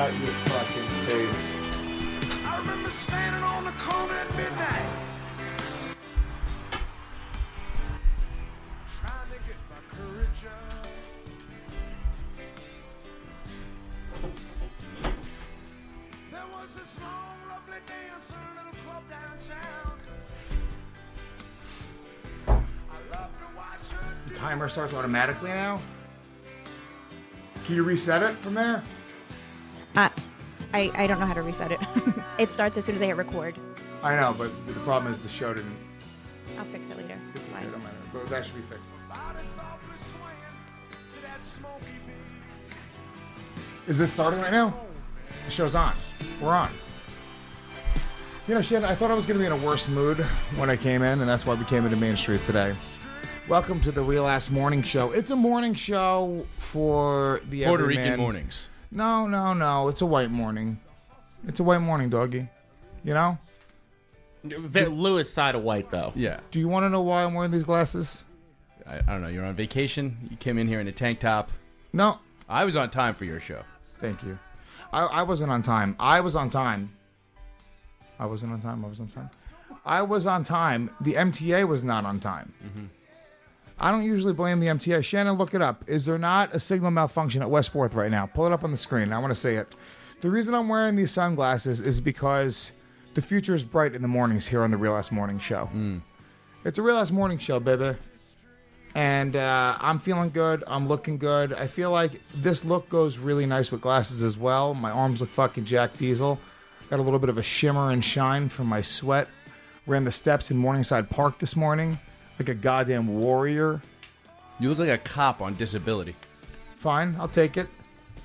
out your fucking face. I remember standing on the corner at midnight, trying to get my courage up. There was this long, lovely dance in a little club downtown. I love to watch her. The timer starts automatically now? Can you reset it from there? I don't know how to reset it. It starts as soon as I hit record. I know, but the problem is the show didn't. I'll fix it later. It's It's okay, fine. don't matter. But that should be fixed. Body softly swaying to that smoky beat. Is this starting right now? The show's on. We're on. You know, Shannon, I thought I was going to be in a worse mood when I came in, and that's why we came into Main Street today. Welcome to the Real Ass Morning Show. It's a morning show for the Puerto everyman. Rican mornings. No. It's a white morning. It's a white morning, doggy. You know? Lewis side of white, though. Yeah. Do you want to know why I'm wearing these glasses? I don't know. You're on vacation. You came in here in a tank top. No. I was on time for your show. Thank you. I wasn't on time. I was on time. I wasn't on time. I was on time. I was on time. The MTA was not on time. Mm-hmm. I don't usually blame the MTA. Shannon, look it up. Is there not a signal malfunction at West 4th right now? Pull it up on the screen. I want to say it. The reason I'm wearing these sunglasses is because the future is bright in the mornings here on the Real Ass Morning Show. It's a Real Ass Morning Show, baby. And I'm feeling good. I'm looking good. I feel like this look goes really nice with glasses as well. My arms look fucking Jack Diesel. Got a little bit of a shimmer and shine from my sweat. Ran the steps in Morningside Park this morning like a goddamn warrior. You look like a cop on disability. Fine, I'll take it.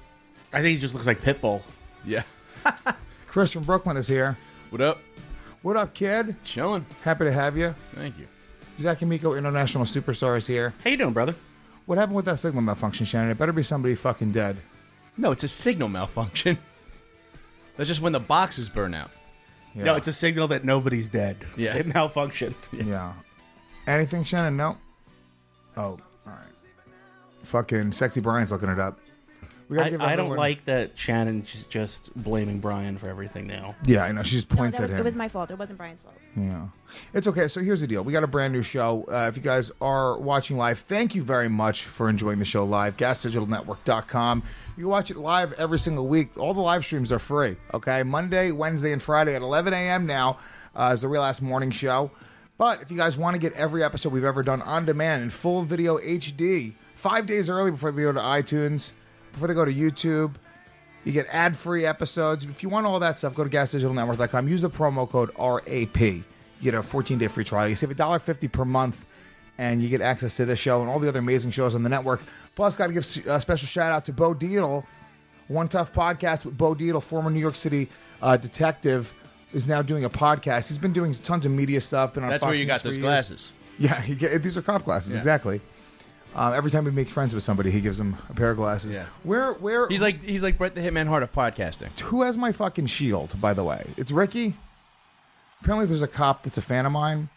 I think he just looks like Pitbull. Yeah. Chris from Brooklyn is here. What up? What up, kid? Chilling. Happy to have you. Thank you. Zach Amico, International Superstar, is here. How you doing, brother? What happened with that signal malfunction, Shannon? It better be somebody fucking dead. No, it's a signal malfunction. That's just when the boxes burn out. Yeah. No, it's a signal that nobody's dead. Yeah. It malfunctioned. Yeah. Anything, Shannon? No? Oh, all right. Fucking Sexy Brian's looking it up. We gotta give I don't everyone- like that Shannon's just blaming Brian for everything now. Yeah, I know. She just No, points at him. it was my fault. It wasn't Brian's fault. Yeah. It's okay. So here's the deal. We got a brand new show. If you guys are watching live, thank you very much for enjoying the show live. GasDigitalNetwork.com. You can watch it live every single week. All the live streams are free. Okay. Monday, Wednesday, and Friday at 11 a.m. now is the Real Ass Morning Show. But if you guys want to get every episode we've ever done on demand in full video HD, 5 days early before they go to iTunes, before they go to YouTube, you get ad-free episodes. If you want all that stuff, go to GasDigitalNetwork.com. Use the promo code RAP. You get a 14-day free trial. You save $1.50 per month, and you get access to this show and all the other amazing shows on the network. Plus, got to give a special shout-out to Bo Dietl. One Tough Podcast with Bo Dietl, former New York City detective, is now doing a podcast. He's been doing tons of media stuff. Been on That's Fox where you News got for those years. glasses. Yeah, these are cop glasses, Yeah. exactly. Every time we make friends with somebody, he gives them a pair of glasses. Yeah. Where He's like Brett the Hitman Hart of podcasting. who has my fucking shield, by the way? It's Ricky. Apparently there's a cop that's a fan of mine.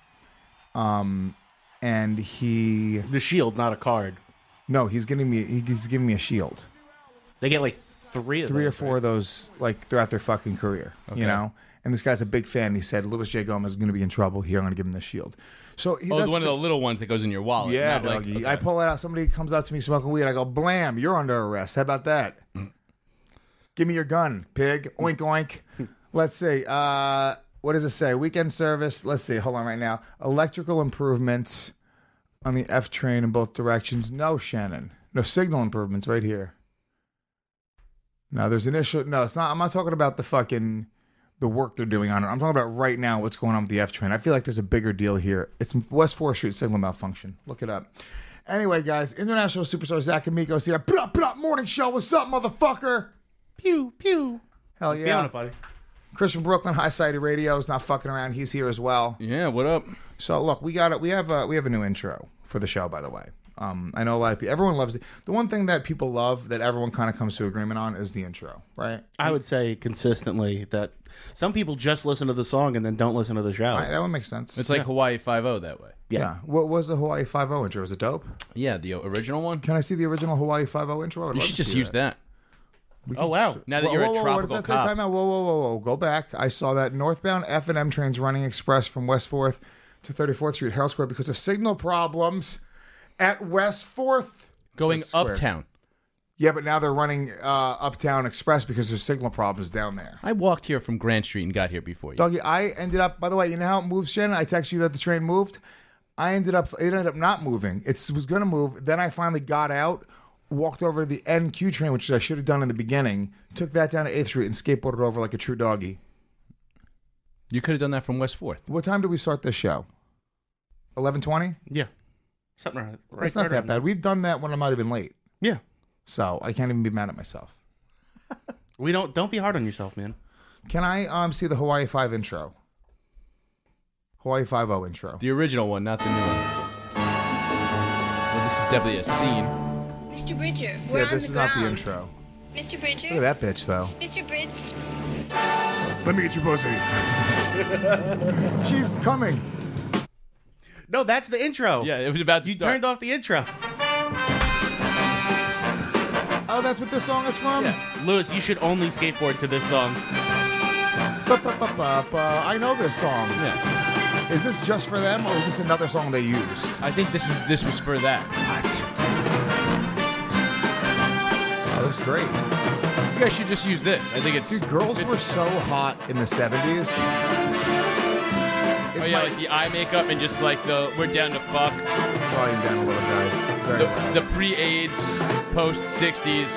And The shield, not a card. he's giving me a shield. They get like three of Three or those, four of those like throughout their fucking career. You know? And this guy's a big fan. He said Louis J. Gomez is going to be in trouble here. I'm going to give him this shield. So Oh, it's one of the little ones that goes in your wallet. Yeah, not like- doggy. okay. I pull it out. Somebody comes up to me smoking weed. I go, blam, you're under arrest. How about that? Give me your gun, pig. Oink, oink. Let's see. What does it say? Weekend service. Let's see. Hold on right now. Electrical improvements on the F train in both directions. No, Shannon. No signal improvements right here. No, there's an issue. No, it's not. I'm not talking about the work they're doing on it. I'm talking about right now what's going on with the F train. I feel like there's a bigger deal here. It's West 4th Street signal malfunction. Look it up. Anyway, guys, international superstar Zach Amico's here. Blah, blah, morning show. What's up, motherfucker? Pew, pew. Hell Feeling yeah. it, buddy. Chris from Brooklyn, High Society Radio is not fucking around. He's here as well. Yeah, what up? So look, we have a new intro for the show, by the way. I know a lot of people. Everyone loves it. The one thing that people love that everyone kind of comes to agreement on is the intro, right? I would say consistently that some people just listen to the song and then don't listen to the show. All right, that one makes sense. It's like Hawaii 5-0 that way. Yeah. What was the Hawaii 5-0 intro? Was it dope? Yeah, the original one. Can I see the original Hawaii 5-0 intro? I'd You love should to just see use that. Oh, wow. Now that you're a What tropical does that say? cop. Time out. Whoa. Go back. I saw that northbound F&M trains running express from West 4th to 34th Street, Herald Square, because of signal problems at West 4th. Going Says Square. uptown. Yeah, but now they're running Uptown Express because there's signal problems down there. I walked here from Grand Street and got here before you. Doggy, I ended up, by the way, you know how it moves, Shannon? I texted you that the train moved. It ended up not moving. It was going to move. Then I finally got out, walked over to the NQ train, which I should have done in the beginning, took that down to 8th Street and skateboarded over like a true doggy. You could have done that from West 4th. What time did we start this show? 11:20? Yeah. Something right. It's not that bad. We've done that when I'm not even late. Yeah. So I can't even be mad at myself. Don't be hard on yourself, man. Can I see the Hawaii 5 intro? Hawaii 5-0 intro. The original one, not the new one. Well, this is definitely a scene. Mr. Bridger, we're Yeah, on this the is ground. not the intro. Mr. Bridger? Look at that bitch, though. Mr. Bridger? Let me get your pussy. She's coming. No, that's the intro. Yeah, it was about to You start. turned off the intro. Oh, that's what this song is from? Yeah. Lewis, you should only skateboard to this song. I know this song. Yeah. Is this just for them, or is this another song they used? I think this was for that. What? Oh, this is great. You guys should just use this. I think it's... Dude, girls it's- were so hot in the 70s. Oh, yeah, like the eye makeup and just like the we're down to fuck. Volume down a little, guys. Very loud. The pre-AIDS, post-60s.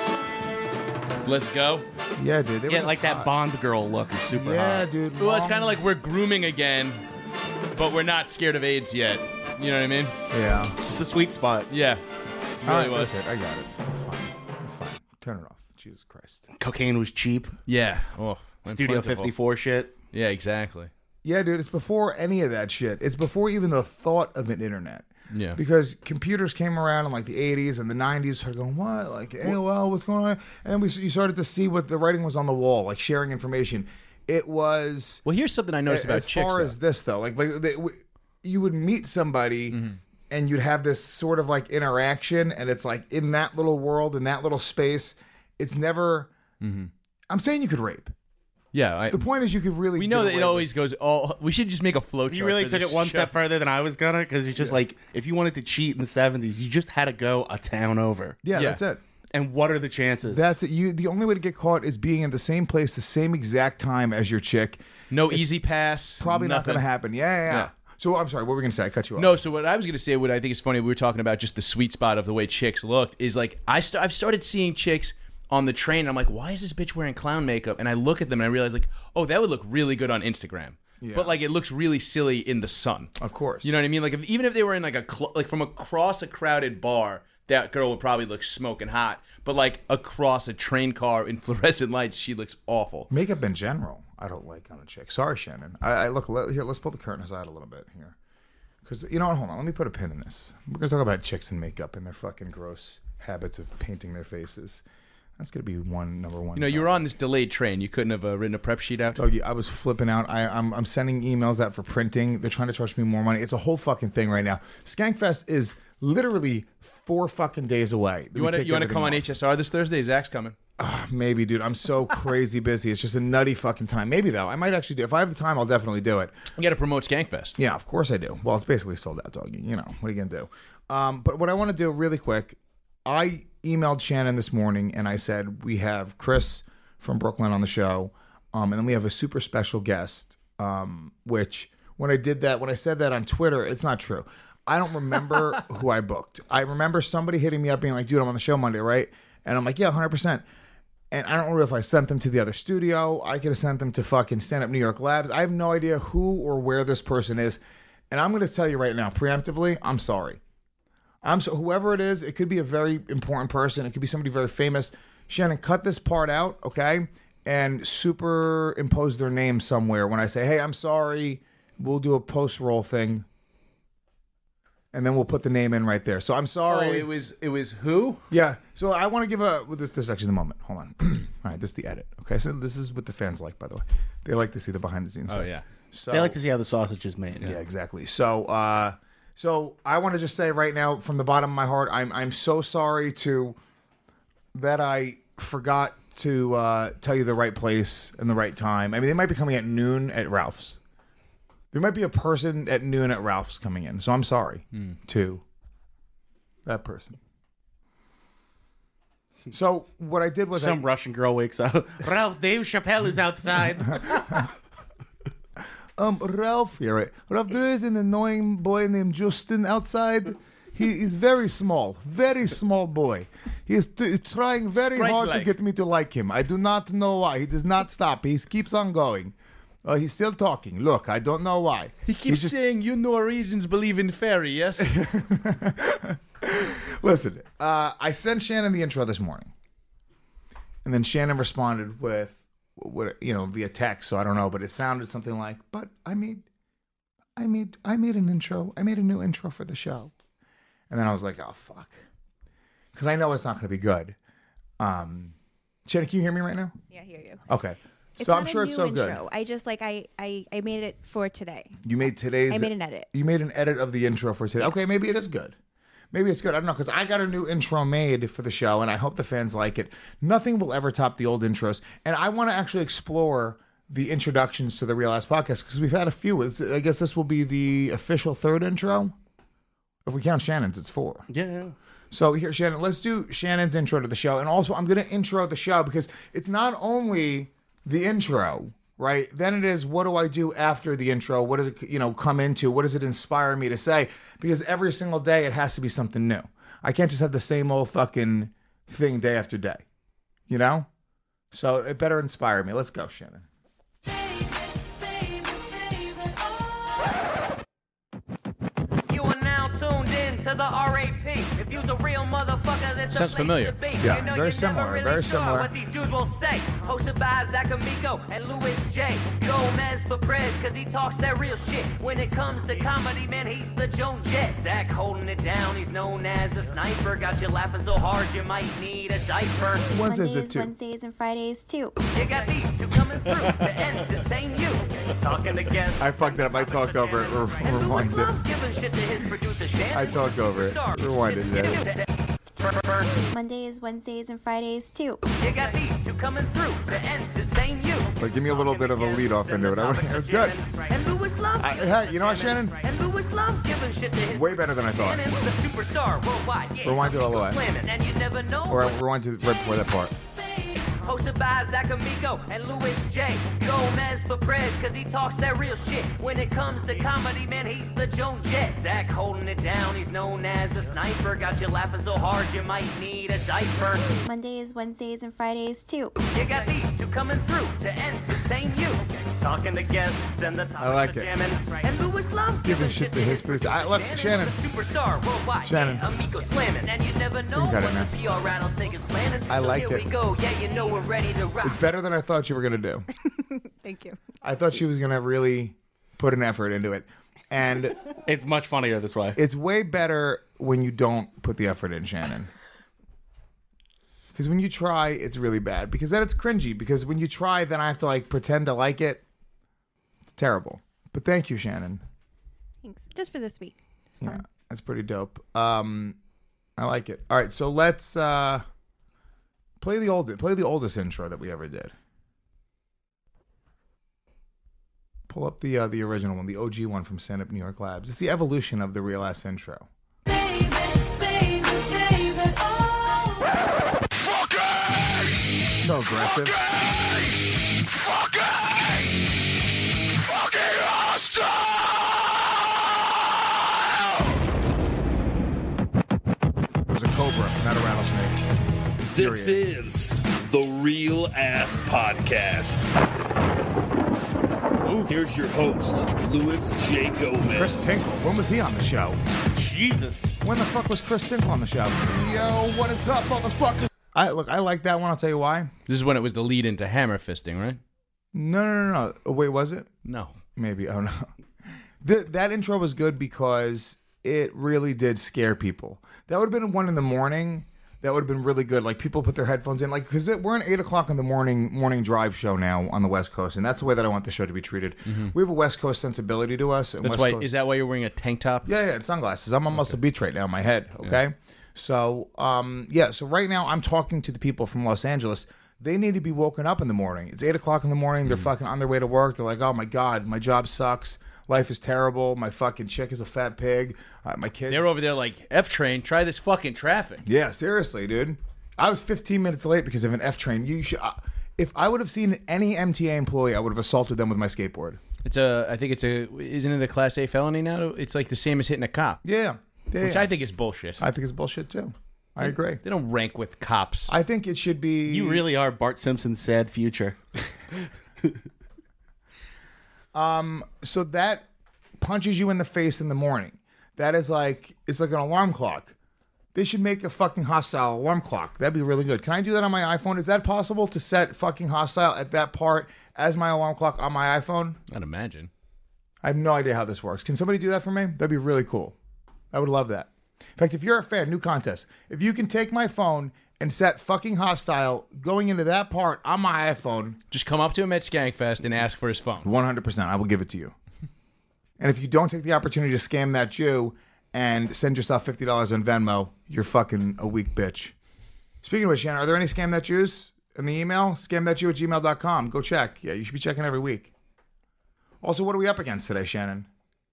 Let's go. Yeah, dude. They were Yeah, just like that hot. Bond girl look is super Yeah, hot. dude. Well, it's long- kind of like we're grooming again, but we're not scared of AIDS yet. You know what I mean? Yeah. It's the sweet spot. Yeah. It All really right, was. that's it. I got it. It's fine. It's fine. Turn it off. Jesus Christ. Cocaine was cheap. Yeah. Oh, and Studio plentiful. 54 shit. Yeah, exactly. Yeah, dude, it's before any of that shit. It's before even the thought of an internet. Yeah. Because computers came around in like the 80s and the 90s, started going, what? Like, AOL, what's going on? And then you started to see what the writing was on the wall, like sharing information. It was... Well, here's something I noticed about as chicks. far though. as this, though, you would meet somebody and you'd have this sort of like interaction, and it's like in that little world, in that little space, it's never... I'm saying you could rape. Yeah, The point is you could really... we know get that it away always goes. Oh, we should just make a flow chart. You really for took this it one show. step further than I was gonna, because it's just like, if you wanted to cheat in the 70s, you just had to go a town over. Yeah, Yeah. that's it. And what are the chances? That's it. The only way to get caught is being in the same place, the same exact time as your chick. No easy pass. Probably not nothing. going to happen. Yeah. Yeah. So I'm sorry. What were we going to say? I cut you off. No, so what I was going to say, what I think is funny, we were talking about just the sweet spot of the way chicks looked, is like I've started seeing chicks on the train, and I'm like, why is this bitch wearing clown makeup? And I look at them and I realize, like, oh, that would look really good on Instagram. Yeah. But like, it looks really silly in the sun. Of course. You know what I mean? Like, even if they were in like like from across a crowded bar, that girl would probably look smoking hot. But like across a train car in fluorescent lights, she looks awful. Makeup in general, I don't like on a chick. Sorry, Shannon. I look here. Let's pull the curtain aside a little bit here, because you know what? Hold on. Let me put a pin in this. We're going to talk about chicks and makeup and their fucking gross habits of painting their faces. That's going to be number one. You know, you were on this delayed train. You couldn't have written a prep sheet out. Doggy, I was flipping out. I'm sending emails out for printing. They're trying to charge me more money. It's a whole fucking thing right now. Skankfest is literally 4 fucking days away. You want to come on HSR this Thursday? Zach's coming. Maybe, dude. I'm so crazy busy. It's just a nutty fucking time. Maybe, though. I might actually do it. If I have the time, I'll definitely do it. You got to promote Skankfest. Yeah, of course I do. Well, it's basically sold out, doggy. You know, what are you going to do? But what I want to do really quick, I emailed Shannon this morning and I said, we have Chris from Brooklyn on the show. And then we have a super special guest, which when I said that on Twitter, it's not true. I don't remember who I booked. I remember somebody hitting me up being like, dude, I'm on the show Monday, right? And I'm like, yeah, 100%. And I don't know if I sent them to the other studio. I could have sent them to fucking Stand Up New York Labs. I have no idea who or where this person is. And I'm going to tell you right now, preemptively, I'm sorry. Whoever it is, it could be a very important person. It could be somebody very famous. Shannon, cut this part out, okay? And superimpose their name somewhere. When I say, hey, I'm sorry, we'll do a post-roll thing. And then we'll put the name in right there. So I'm sorry. Oh, it was who? Yeah. So I want to give this is actually the moment. Hold on. All right, this is the edit. Okay, so this is what the fans like, by the way. They like to see the behind the scenes Oh stuff. yeah. So They like to see how the sausage is made. yeah, exactly. So I want to just say right now, from the bottom of my heart, I'm so sorry that I forgot to tell you the right place and the right time. I mean, they might be coming at noon at Ralph's. There might be a person at noon at Ralph's coming in, so I'm sorry to that person. So what I did was Some Russian girl wakes up. Ralph, Dave Chappelle is outside. Ralph, yeah, right. Ralph, there is an annoying boy named Justin outside. He is very small boy. He is trying very hard to Sprite-like. get me to like him. I do not know why. He does not stop. He keeps on going. He's still talking. Look, I don't know why. He keeps He's just- saying, "You Norwegians believe in fairy, yes?" Listen, I sent Shannon the intro this morning, and then Shannon responded with via text. So I don't know, but it sounded something like, "But I made an intro. I made a new intro for the show," and then I was like, "Oh fuck," because I know it's not going to be good. Shannon, can you hear me right now? Yeah, I hear you. Okay, It's so not I'm sure a it's new so good. intro. I just I made it for today. You made today's. I made an edit. You made an edit of the intro for today. Okay, maybe it is good. Maybe it's good. I don't know, because I got a new intro made for the show, and I hope the fans like it. Nothing will ever top the old intros, and I want to actually explore the introductions to the Real Ass Podcast, because we've had a few. I guess this will be the official third intro. If we count Shannon's, it's 4. Yeah. So here, Shannon, let's do Shannon's intro to the show. And also, I'm going to intro the show because it's not only the intro, right? Then it is, what do I do after the intro? What does it, come into? What does it inspire me to say? Because every single day, it has to be something new. I can't just have the same old fucking thing day after day, So it better inspire me. Let's go, Shannon. You are now tuned in to the RAP. If you's a real motherfucker, that's Sounds familiar. Yeah, very similar, very similar. What these dudes will say. Hosted by Zach Amico and Louis J. Gomez for Prez, cause he talks that real shit. When it comes to comedy, man, he's the Joan Jett. Zach holding it down, he's known as a sniper. Got you laughing so hard, you might need a diaper. Wednesdays at 2. Wednesdays and Fridays too. You got these two coming through to entertain you. Talking again. I fucked it up. I talked over it. Rewind it. I talked over it. Rewind it, Shannon. Mondays, Wednesdays, and Fridays too. You got these two coming through to entertain you. But give me a little bit of a lead off into it. It was good. And Louis loves Hey, you know what, Shannon? And Louis loves giving shit to his Way better than I thought. Shannon's the superstar worldwide. Yeah, Rewind it all the way. slamming, and you never know. Or rewind to right before that part. Hosted by Zach Amico and Louis J. Gomez for Prez, cause he talks that real shit. When it comes to comedy, man, he's the Joan Jett. Zach holding it down, he's known as a sniper. Got you laughing so hard, you might need a diaper. Mondays, Wednesdays, and Fridays too. You got these two coming through to entertain you. Talking to guests and the topics I like of it. jamming. And Louis loves Giving shit to his producer. Look, Shannon. Superstar worldwide. Shannon. Yeah, Amico slamming. And you never know can cut it when now. the PR rattlesnake is planning. I So liked here it. we go. Yeah, you know we're ready to rock. It's better than I thought you were going to do. Thank you. I thought she was going to really put an effort into it. And It's much funnier this way. it's way better when you don't put the effort in, Shannon. Because when you try, it's really bad. Because then it's cringy. Because when you try, then I have to pretend to like it. It's terrible. But thank you, Shannon. Thanks. Just for this week. It's Yeah, fun. that's pretty dope. I like it. All right, so let's play the oldest intro that we ever did. Pull up the original one, the OG one from Stand Up New York Labs. It's the evolution of the Real Ass intro. So aggressive. It was a cobra, not a rattlesnake. This Infuriating. is the Real Ass Podcast. Here's your host, Louis J. Gomez. Chris Tinkle. When was he on the show? Jesus. When the fuck was Chris Tinkle on the show? Yo, what is up, motherfuckers? I like that one. I'll tell you why. This is when it was the lead into hammer fisting, right? No. Oh, wait, was it? No. Maybe. Oh no. That intro was good because it really did scare people. That would have been 1 a.m. That would have been really good. Like people put their headphones in, because we're an 8 o'clock in the morning drive show now on the West Coast, and that's the way that I want the show to be treated. We have a West Coast sensibility to us. And That's West why. Coast, Is that why you're wearing a tank top? Yeah, and sunglasses. I'm on Muscle Beach right now in my head, okay? So, so right now I'm talking to the people from Los Angeles. They need to be woken up in the morning. It's 8 o'clock in the morning. They're fucking on their way to work. They're like, oh my God, my job sucks. Life is terrible. My fucking chick is a fat pig. My kids. They're over there like, F train, try this fucking traffic. Yeah, seriously, dude. I was 15 minutes late because of an F train. You should. If I would have seen any MTA employee, I would have assaulted them with my skateboard. Isn't it a Class A felony now? It's like the same as hitting a cop. Yeah. Which I think is bullshit. I think it's bullshit too. I agree. They don't rank with cops. I think it should be. You really are Bart Simpson's sad future. So that punches you in the face in the morning. That is like, it's like an alarm clock. They should make a fucking hostile alarm clock. That'd be really good. Can I do that on my iPhone? Is that possible to set fucking hostile at that part as my alarm clock on my iPhone? I'd imagine. I have no idea how this works. Can somebody do that for me? That'd be really cool. I would love that. In fact, if you're a fan, new contest. If you can take my phone and set fucking hostile going into that part on my iPhone. Just come up to him at Skankfest and ask for his phone. 100%. I will give it to you. And if you don't take the opportunity to scam that Jew and send yourself $50 on Venmo, you're fucking a weak bitch. Speaking of which, Shannon, are there any Scam That Jews in the email? ScamThatJew@gmail.com. Go check. Yeah, you should be checking every week. Also, what are we up against today, Shannon?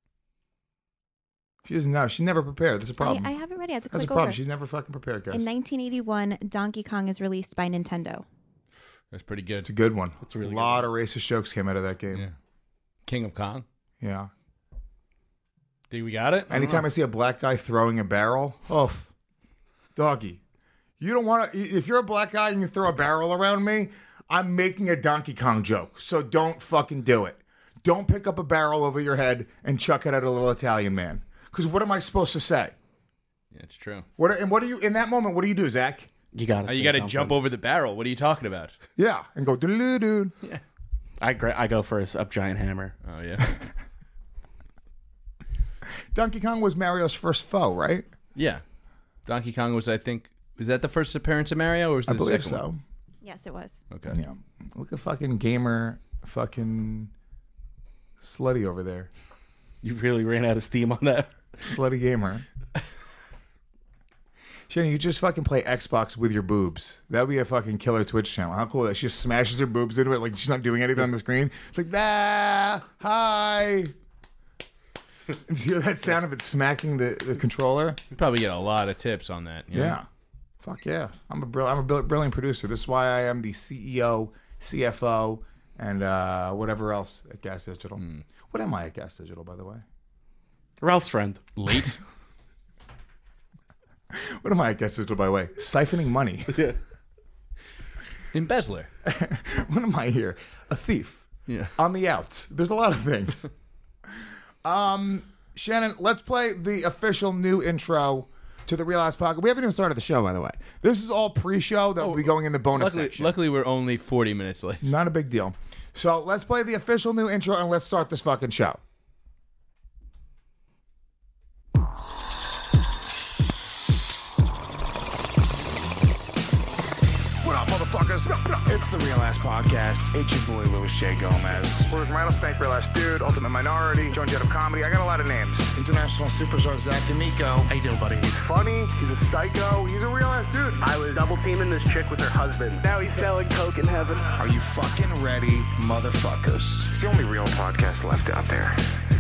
She doesn't know. She's never prepared. That's a problem. I have it ready. I have to That's a click problem. over. She's never fucking prepared, guys. In 1981, Donkey Kong is released by Nintendo. That's pretty good. It's a good one. That's a really a lot of racist jokes came out of that game. Yeah. King of Kong. Yeah. Think we got it? Anytime I see a black guy throwing a barrel, doggy. You don't want to. If you're a black guy and you throw a barrel around me, I'm making a Donkey Kong joke. So don't fucking do it. Don't pick up a barrel over your head and chuck it at a little Italian man. Because what am I supposed to say? Yeah, it's true. What do you in that moment? What do you do, Zach? You got to jump over the barrel. What are you talking about? Yeah, and go doo-doo-doo. Yeah. I go for a giant hammer. Oh yeah. Donkey Kong was Mario's first foe, right? Yeah. Donkey Kong was, I think, was that the first appearance of Mario, or was it I the believe second so. one? Yes, it was. Okay. Yeah. Look at fucking gamer, fucking slutty over there. You really ran out of steam on that. Slutty gamer. Shannon, you just fucking play Xbox with your boobs. That would be a fucking killer Twitch channel. How cool that she just smashes her boobs into it like she's not doing anything on the screen. It's like, hi. And you hear that sound of it smacking the controller? You probably get a lot of tips on that. you know? Yeah. Fuck yeah. I'm a brilliant producer. This is why I am the CEO, CFO, and whatever else at Gas Digital. What am I at Gas Digital, by the way? Ralph's friend. Late. What am I at Gas Digital, by the way? Siphoning money. Embezzler. What am I here? A thief. Yeah. On the outs. There's a lot of things. Shannon, let's play the official new intro to the Real Ass Podcast. We haven't even started the show, by the way. This is all pre-show that will be going in the bonus section. Luckily, we're only 40 minutes late. Not a big deal. So let's play the official new intro and let's start this fucking show. What up, motherfuckers? It's the Real Ass Podcast. It's your boy, Louis J. Gomez. Where's Rattlesnake, Real Ass Dude, Ultimate Minority, Joan Jett of Comedy. I got a lot of names. International Superstar Zach D'Amico. How you doing, buddy? He's funny. He's a psycho. He's a real ass dude. I was double teaming this chick with her husband. Now he's selling coke in heaven. Are you fucking ready, motherfuckers? It's the only real podcast left out there.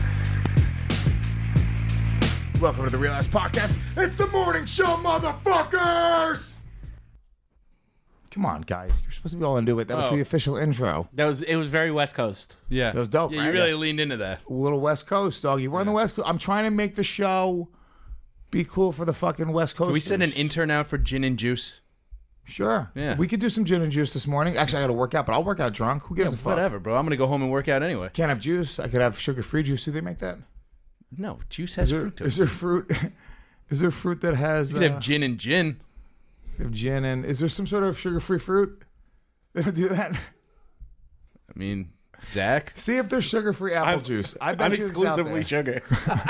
Welcome to the Real Ass Podcast. It's the morning show, motherfuckers! Come on, guys. You're supposed to be all into it. That was the official intro. It was very West Coast. Yeah. That was dope, Yeah, right? you really leaned into that. A little West Coast, doggy. We're on the West Coast. I'm trying to make the show be cool for the fucking West Coast. Can we send an intern out for gin and juice? Sure. Yeah. We could do some gin and juice this morning. Actually, I got to work out, but I'll work out drunk. Who gives a fuck? Whatever, bro. I'm going to go home and work out anyway. Can't have juice. I could have sugar-free juice. Do they make that? No, juice has fruit to it. Is there fruit? Is there fruit that has? You could have gin and gin. Have gin and is there some sort of sugar-free fruit? They don't do that. I mean, Zach. See if there's sugar-free apple juice. I bet I'm you it's out exclusively there. sugar.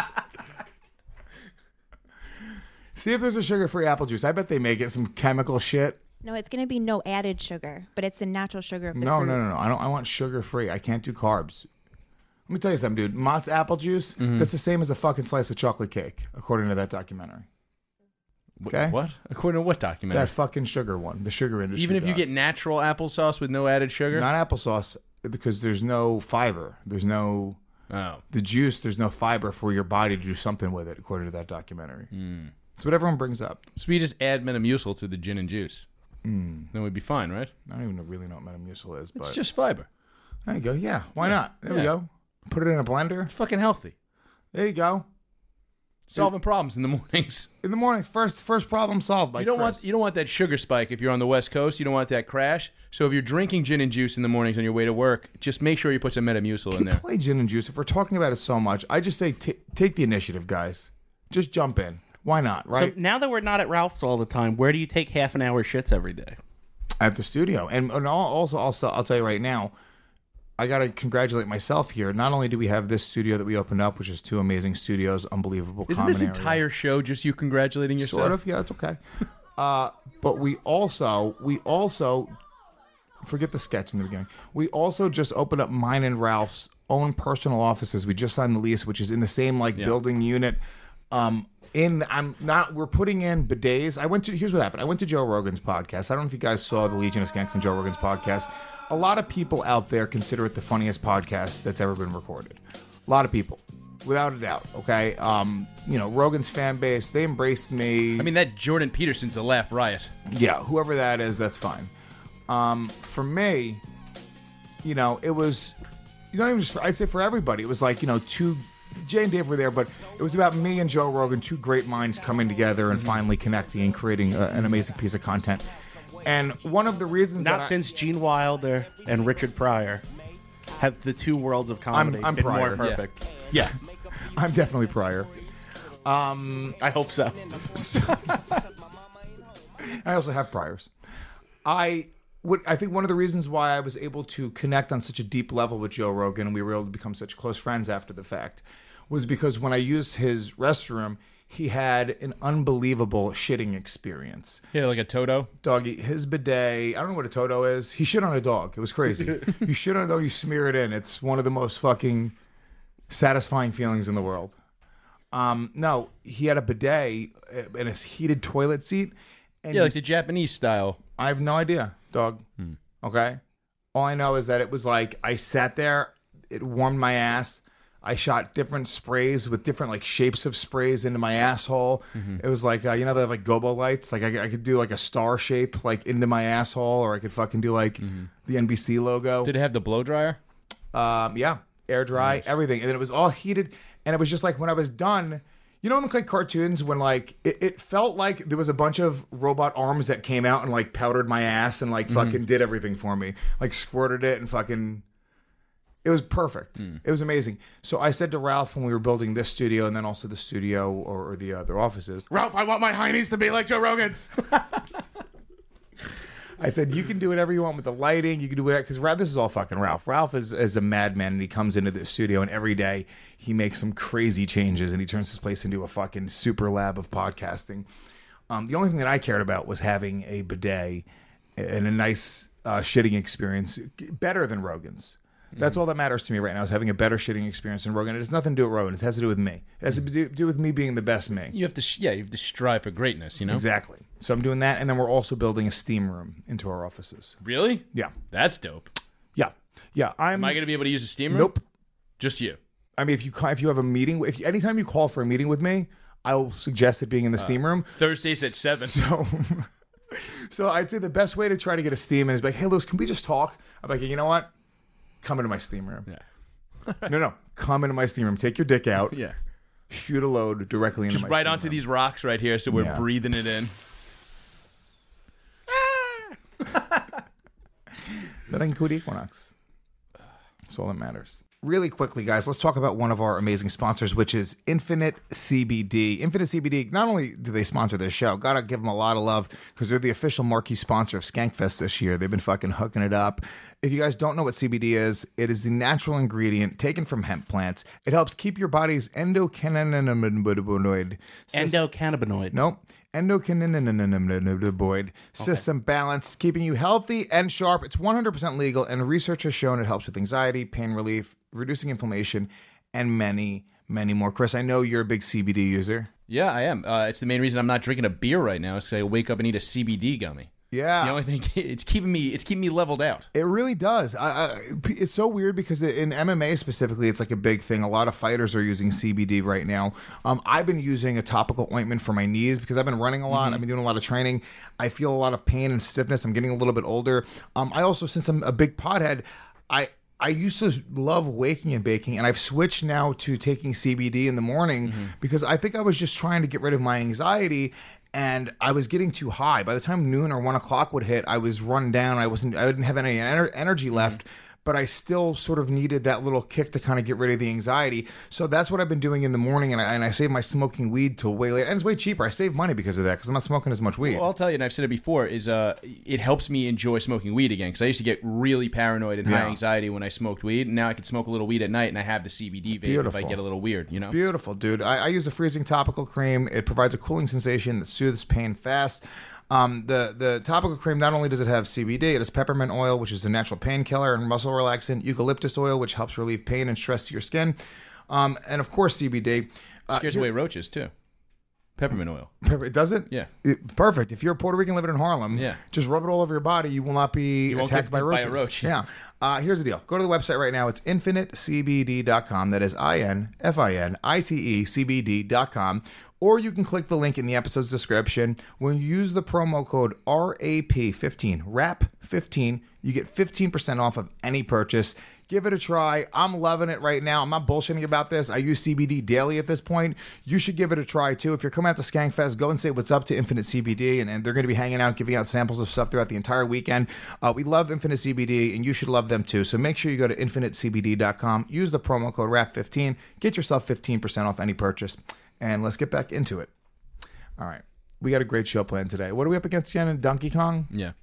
See if there's a sugar-free apple juice. I bet they make it some chemical shit. No, it's going to be no added sugar, but it's the natural sugar of the No. fruit. I want sugar-free. I can't do carbs. Let me tell you something, dude. Mott's apple juice, that's the same as a fucking slice of chocolate cake, according to that documentary. Okay? What? According to what documentary? That fucking sugar one, the sugar industry. Even if you doc. get natural applesauce with no added sugar? Not applesauce, because there's no fiber. There's no... The juice, there's no fiber for your body to do something with it, according to that documentary. That's what everyone brings up. So we just add Metamucil to the gin and juice. Then we'd be fine, right? I don't even really know what Metamucil is, but... It's just fiber. There you go. Yeah, why not? There we go. Put it in a blender. It's fucking healthy. There you go. Solving problems in the mornings. In the mornings, first problem solved by you don't Chris. want that sugar spike if you're on the West Coast. You don't want that crash. So if you're drinking gin and juice in the mornings on your way to work, just make sure you put some Metamucil in there. Play gin and juice. If we're talking about it so much, I just say take the initiative, guys. Just jump in. Why not, right? So now that we're not at Ralph's all the time, where do you take half an hour shits every day? At the studio. And also, I'll tell you right now, I got to congratulate myself here. Not only do we have this studio that we opened up, which is 2 amazing studios, unbelievable Isn't common this area. entire show just you congratulating yourself? Sort of, yeah, it's okay. But we also, forget the sketch in the beginning. We also just opened up mine and Ralph's own personal offices. We just signed the lease, which is in the same building unit. We're putting in bidets. Here's what happened. I went to Joe Rogan's podcast. I don't know if you guys saw the Legion of Skanks on Joe Rogan's podcast. A lot of people out there consider it the funniest podcast that's ever been recorded. A lot of people, without a doubt. Okay. Rogan's fan base, they embraced me. I mean, that Jordan Peterson's a laugh riot. Yeah, whoever that is, that's fine. For me, it was not even just I'd say for everybody. It was like, Jay and Dave were there, but it was about me and Joe Rogan, 2 great minds coming together and finally connecting and creating an amazing piece of content. And one of the reasons since Gene Wilder and Richard Pryor have the 2 worlds of comedy I'm been Pryor. more perfect. Yeah. I'm definitely Pryor. I hope so. I also have priors. I think one of the reasons why I was able to connect on such a deep level with Joe Rogan and we were able to become such close friends after the fact was because when I used his restroom, he had an unbelievable shitting experience. Yeah, like a Toto? Doggy, his bidet, I don't know what a Toto is. He shit on a dog. It was crazy. You shit on a dog, you smear it in. It's one of the most fucking satisfying feelings in the world. No, he had a bidet and a heated toilet seat. And like the Japanese style. I have no idea, dog. Okay? All I know is that it was like I sat there, it warmed my ass. I shot different sprays with different shapes of sprays into my asshole. It was like, they have gobo lights. Like I could do a star shape into my asshole, or I could fucking do the NBC logo. Did it have the blow dryer? Yeah. Air dry, everything. And then it was all heated. And it was just when I was done, in the cartoons when it felt like there was a bunch of robot arms that came out and powdered my ass and fucking did everything for me. Squirted it and fucking... It was perfect. It was amazing. So I said to Ralph when we were building this studio and then also the studio or the other offices, Ralph, I want my heinies to be like Joe Rogan's. I said, you can do whatever you want with the lighting. You can do whatever, because this is all fucking Ralph. Ralph is a madman, and he comes into the studio, and every day he makes some crazy changes, and he turns this place into a fucking super lab of podcasting. The only thing that I cared about was having a bidet and a nice shitting experience, better than Rogan's. That's all that matters to me right now, is having a better shitting experience than Rogan. It has nothing to do with Rogan. It has to do with me. It has to do with me being the best me. You have to strive for greatness, Exactly. So I'm doing that, and then we're also building a steam room into our offices. Really? Yeah. That's dope. Yeah. Am I going to be able to use a steam room? Nope. Just you. I mean, if you have a meeting, anytime you call for a meeting with me, I will suggest it being in the steam room. Thursdays at 7. So I'd say the best way to try to get a steam in is hey, Lewis, can we just talk? I'm like, you know what? Come into my steam room. Yeah. No. Come into my steam room. Take your dick out. Yeah. Shoot a load directly into my steam room. Just right onto room. these rocks right here, so we're breathing it in. That include Equinox. That's all that matters. Really quickly, guys, let's talk about one of our amazing sponsors, which is Infinite CBD. Infinite CBD, not only do they sponsor this show, gotta give them a lot of love because they're the official marquee sponsor of Skankfest this year. They've been fucking hooking it up. If you guys don't know what CBD is, it is the natural ingredient taken from hemp plants. It helps keep your body's endocannabinoid system balanced, keeping you healthy and sharp. It's 100% legal, and research has shown it helps with anxiety, pain relief, reducing inflammation, and many, many more. Chris, I know you're a big CBD user. Yeah, I am. It's the main reason I'm not drinking a beer right now. Is because I wake up and eat a CBD gummy. Yeah, It's the only thing. It's keeping me leveled out. It really does. It's so weird because in MMA specifically, it's like a big thing. A lot of fighters are using CBD right now. I've been using a topical ointment for my knees because I've been running a lot. I've been doing a lot of training. I feel a lot of pain and stiffness. I'm getting a little bit older. I also, since I'm a big pothead, I used to love waking and baking, and I've switched now to taking CBD in the morning because I think I was just trying to get rid of my anxiety, and I was getting too high. By the time noon or 1 o'clock would hit, I was run down. I didn't have any energy left. But I still sort of needed that little kick to kind of get rid of the anxiety. So that's what I've been doing in the morning, and I save my smoking weed till way later. And it's way cheaper. I save money because of that, because I'm not smoking as much weed. Well, I'll tell you, and I've said it before, is it helps me enjoy smoking weed again, because I used to get really paranoid and high anxiety when I smoked weed, and now I can smoke a little weed at night, and I have the CBD vape if I get a little weird, you know? It's beautiful, dude. I use a freezing topical cream. It provides a cooling sensation that soothes pain fast. The topical cream, not only does it have CBD, it has peppermint oil, which is a natural painkiller and muscle relaxant, eucalyptus oil, which helps relieve pain and stress to your skin, and of course CBD. Scares away roaches too. Peppermint oil. It doesn't? Yeah. Perfect. If you're a Puerto Rican living in Harlem, Yeah. just rub it all over your body. You will not be attacked by roaches. By a roach. Yeah. Here's the deal. Go to the website right now. It's infinitecbd.com. That is INFINITECBD.com. Or you can click the link in the episode's description. When you use the promo code RAP15, RAP15, you get 15% off of any purchase. Give it a try. I'm loving it right now. I'm not bullshitting about this. I use CBD daily at this point. You should give it a try too. If you're coming out to Skankfest, go and say what's up to Infinite CBD, and they're going to be hanging out, giving out samples of stuff throughout the entire weekend. We love Infinite CBD, and you should love them too. So make sure you go to infinitecbd.com, use the promo code RAP15, get yourself 15% off any purchase, and let's get back into it. All right. We got a great show planned today. What are we up against, Jen? Donkey Kong? Yeah.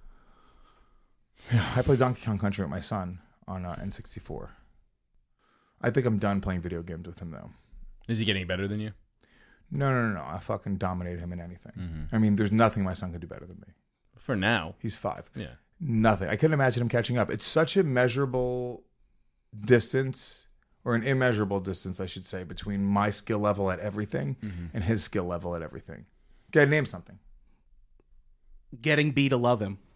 I play Donkey Kong Country with my son on N64. I think I'm done playing video games with him, though. Is he getting better than you? No. I fucking dominate him in anything. I mean, there's nothing my son could do better than me. For now. He's 5. Yeah. Nothing. I couldn't imagine him catching up. It's such a measurable distance, or an immeasurable distance, I should say, between my skill level at everything and his skill level at everything. Okay, name something. Getting B to love him.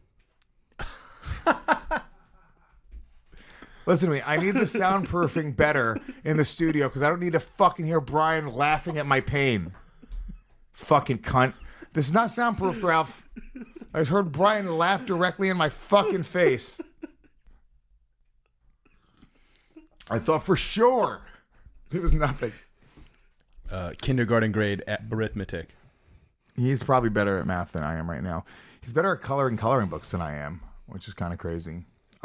Listen to me. I need the soundproofing better in the studio because I don't need to fucking hear Brian laughing at my pain. Fucking cunt. This is not soundproofed, Ralph. I just heard Brian laugh directly in my fucking face. I thought for sure it was nothing. Kindergarten grade arithmetic. He's probably better at math than I am right now. He's better at coloring books than I am, which is kind of crazy.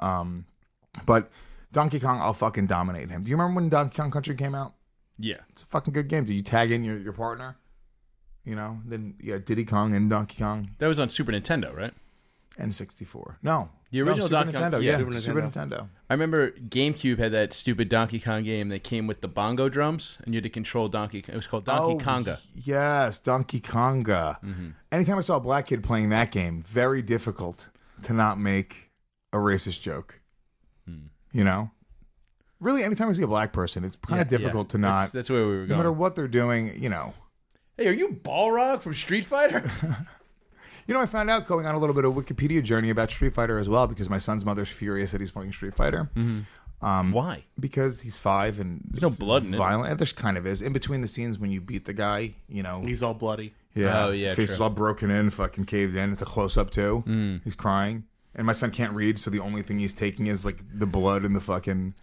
But Donkey Kong, I'll fucking dominate him. Do you remember when Donkey Kong Country came out? Yeah. It's a fucking good game. Do you tag in your partner? You know? Then you got Diddy Kong and Donkey Kong. That was on Super Nintendo, right? N64. No. The original Super Donkey Kong. Nintendo. Yeah, Super Nintendo. I remember GameCube had that stupid Donkey Kong game that came with the bongo drums, and you had to control Donkey. It was called Donkey Konga. Yes, Donkey Konga. Anytime I saw a black kid playing that game, very difficult to not make a racist joke. You know? Really, anytime I see a black person, it's kind of difficult to not. That's where we were going. No matter what they're doing, you know. Hey, are you Balrog from Street Fighter? You know, I found out going on a little bit of Wikipedia journey about Street Fighter as well because my son's mother's furious that he's playing Street Fighter. Why? Because he's 5 and there's no blood in it. Violent. And there's kind of is. In between the scenes when you beat the guy, you know. He's all bloody. Yeah. Oh, yeah, his face is all broken in, fucking caved in. It's a close-up too. He's crying. And my son can't read, so the only thing he's taking is like the blood and the fucking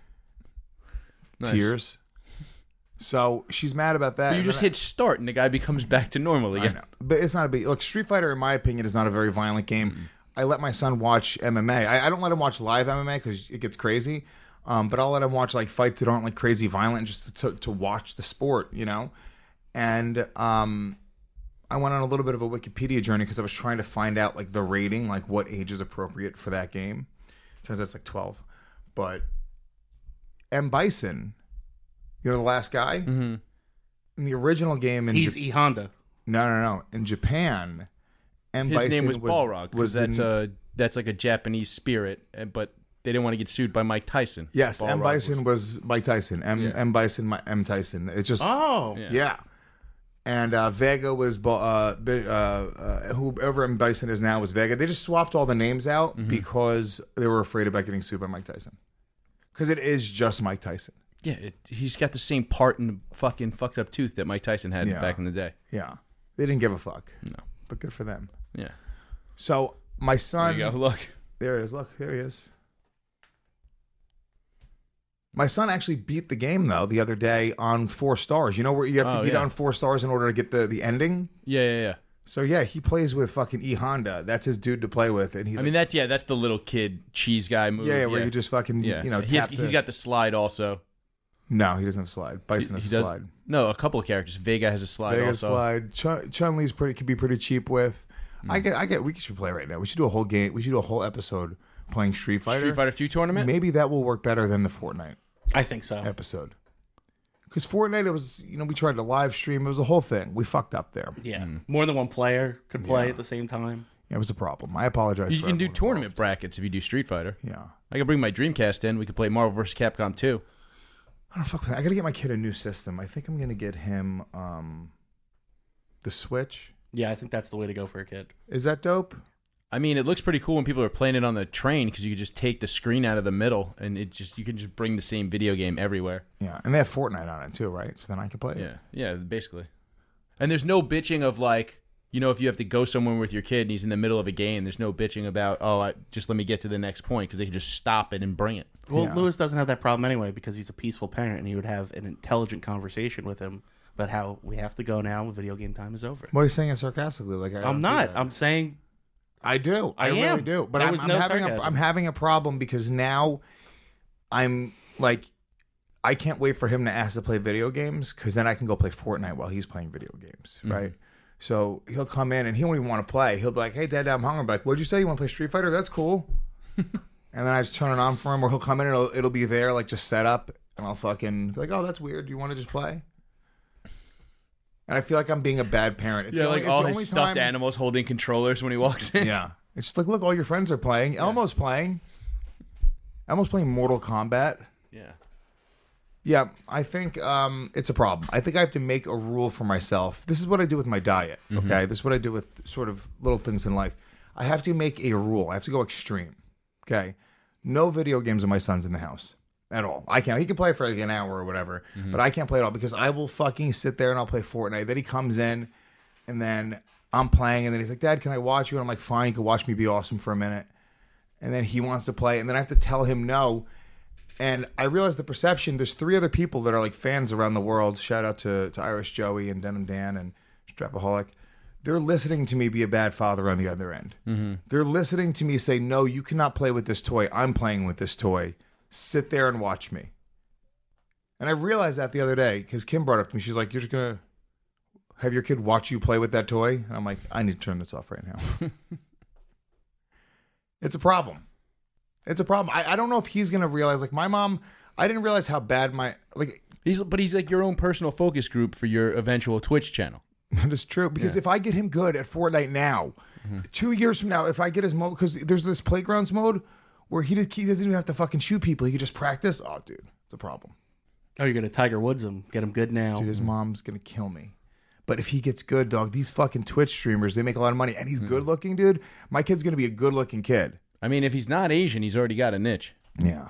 tears. So she's mad about that. But you just hit start and the guy becomes back to normal again. I know. But it's not a big... Look, Street Fighter, in my opinion, is not a very violent game. I let my son watch MMA. I don't let him watch live MMA because it gets crazy. But I'll let him watch like fights that aren't like crazy violent just to watch the sport, you know? And I went on a little bit of a Wikipedia journey because I was trying to find out like the rating, like what age is appropriate for that game. Turns out it's like 12. But M. Bison... You know the last guy? In the original game... He's E. Honda. No. In Japan, M. His Bison name was Balrog. Was that's like a Japanese spirit, but they didn't want to get sued by Mike Tyson. Yes, Ball M. Rock Bison was Mike Tyson. M. Bison, M. Tyson. It's just yeah. And Vega was whoever M. Bison is now was Vega. They just swapped all the names out because they were afraid about getting sued by Mike Tyson. Because it is just Mike Tyson. Yeah, he's got the same part in the fucking fucked up tooth that Mike Tyson had back in the day. Yeah, they didn't give a fuck. No, but good for them. Yeah. So my son, there you go. Look, there it is. Look, there he is. My son actually beat the game though the other day on 4 stars. You know where you have to beat on 4 stars in order to get the ending. Yeah. So yeah, he plays with fucking E Honda. That's his dude to play with, and that's the little kid cheese guy move. Yeah, where you just fucking he's got the slide also. No, he doesn't have a slide. Bison has a slide. No, a couple of characters. Vega has a slide. Slide. Chun-Li's could be pretty cheap with. I get. We should play right now. We should do a whole game. We should do a whole episode playing Street Fighter. Street Fighter 2 tournament. Maybe that will work better than the Fortnite. I think so. Episode. Because Fortnite, it was, we tried to live stream. It was a whole thing. We fucked up there. Yeah. More than one player could play at the same time. Yeah, it was a problem. I apologize. You can do tournament brackets if you do Street Fighter. Yeah. I can bring my Dreamcast in. We could play Marvel vs. Capcom 2. I don't fuck with that. I got to get my kid a new system. I think I'm going to get him the Switch. Yeah, I think that's the way to go for a kid. Is that dope? I mean, it looks pretty cool when people are playing it on the train because you can just take the screen out of the middle and you can just bring the same video game everywhere. Yeah, and they have Fortnite on it too, right? So then I can play it. Yeah, basically. And there's no bitching of like, if you have to go somewhere with your kid and he's in the middle of a game, there's no bitching about, just let me get to the next point because they can just stop it and bring it. Well, Lewis doesn't have that problem anyway because he's a peaceful parent and he would have an intelligent conversation with him about how we have to go now. Video game time is over. Well, you're saying it sarcastically. Like I'm not. I'm saying... I do. I am. Really do. But I'm having a problem because now I'm like, I can't wait for him to ask to play video games because then I can go play Fortnite while he's playing video games, right? So he'll come in and he won't even want to play. He'll be like, "Hey, Dad, I'm hungry." I'm like, "What'd you say? You want to play Street Fighter? That's cool." And then I just turn it on for him, or he'll come in and it'll be there, like just set up, and I'll fucking be like, "Oh, that's weird. Do you want to just play?" And I feel like I'm being a bad parent. It's all his stuffed animals holding controllers when he walks in. Yeah. It's just like, look, all your friends are playing. Yeah. Elmo's playing Mortal Kombat. Yeah. Yeah, I think it's a problem. I think I have to make a rule for myself. This is what I do with my diet, okay? This is what I do with sort of little things in life. I have to make a rule. I have to go extreme, okay? No video games when my son's in the house. At all. I can't. He can play for like an hour or whatever, but I can't play at all because I will fucking sit there and I'll play Fortnite. Then he comes in and then I'm playing and then he's like, "Dad, can I watch you?" And I'm like, "Fine, you can watch me be awesome for a minute." And then he wants to play and then I have to tell him no. And I realize the perception, there's 3 other people that are like fans around the world. Shout out to Irish Joey and Denim Dan and Strapaholic. They're listening to me be a bad father on the other end. They're listening to me say, "No, you cannot play with this toy. I'm playing with this toy. Sit there and watch me." And I realized that the other day because Kim brought it up to me. She's like, "You're just going to have your kid watch you play with that toy?" And I'm like, I need to turn this off right now. It's a problem. It's a problem. I don't know if he's going to realize, like my mom, I didn't realize how bad he's like your own personal focus group for your eventual Twitch channel. That is true. Because if I get him good at Fortnite now, 2 years from now, if I get his mode, because there's this Playgrounds mode, where he doesn't even have to fucking shoot people. He can just practice. Oh, dude, it's a problem. Oh, you're going to Tiger Woods him. Get him good now. Dude, his mom's going to kill me. But if he gets good, dog, these fucking Twitch streamers, they make a lot of money. And he's good looking, dude. My kid's going to be a good looking kid. I mean, if he's not Asian, he's already got a niche. Yeah.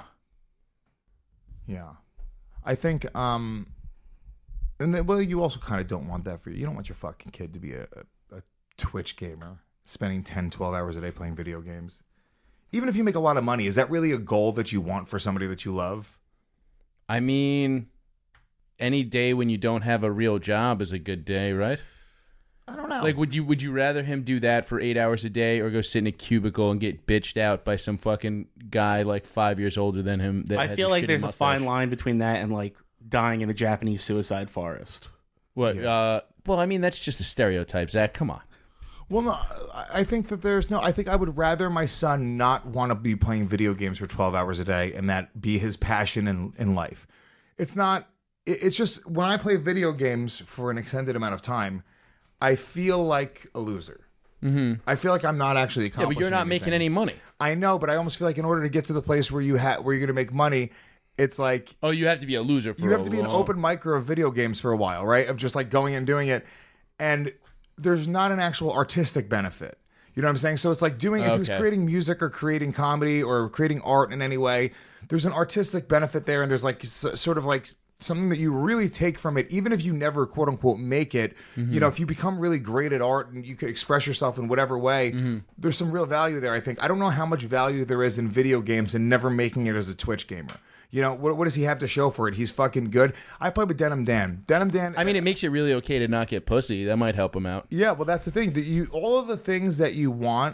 Yeah. I think, and then, well, you also kind of don't want that for you. You don't want your fucking kid to be a Twitch gamer, spending 10, 12 hours a day playing video games. Even if you make a lot of money, is that really a goal that you want for somebody that you love? I mean, any day when you don't have a real job is a good day, right? I don't know. Like, would you rather him do that for 8 hours a day or go sit in a cubicle and get bitched out by some fucking guy like 5 years older than him? That I feel like there's a fine line between that and like dying in a Japanese suicide forest. What? Yeah. Well, I mean, that's just a stereotype, Zach. Come on. Well, no, I think that I think I would rather my son not want to be playing video games for 12 hours a day and that be his passion in life. It's just when I play video games for an extended amount of time, I feel like a loser. I feel like I'm not actually Yeah, accomplishing but you're not making any money. I know, but I almost feel like in order to get to the place where where you're going to make money, it's like Oh, you have to be a loser for you have to be an open micer of video games for a while, right? Of just like going and doing it, and there's not an actual artistic benefit. You know what I'm saying? So it's like doing if he was creating music or creating comedy or creating art in any way, there's an artistic benefit there, and there's like sort of like something that you really take from it, even if you never quote unquote make it. You know, if you become really great at art and you can express yourself in whatever way, there's some real value there. I think I don't know how much value there is in video games and never making it as a Twitch gamer. You know, what does he have to show for it? He's fucking good. I play with Denim Dan. Denim Dan. I mean, it makes it really okay to not get pussy. That might help him out. Yeah, well, that's the thing. That all of the things that you want,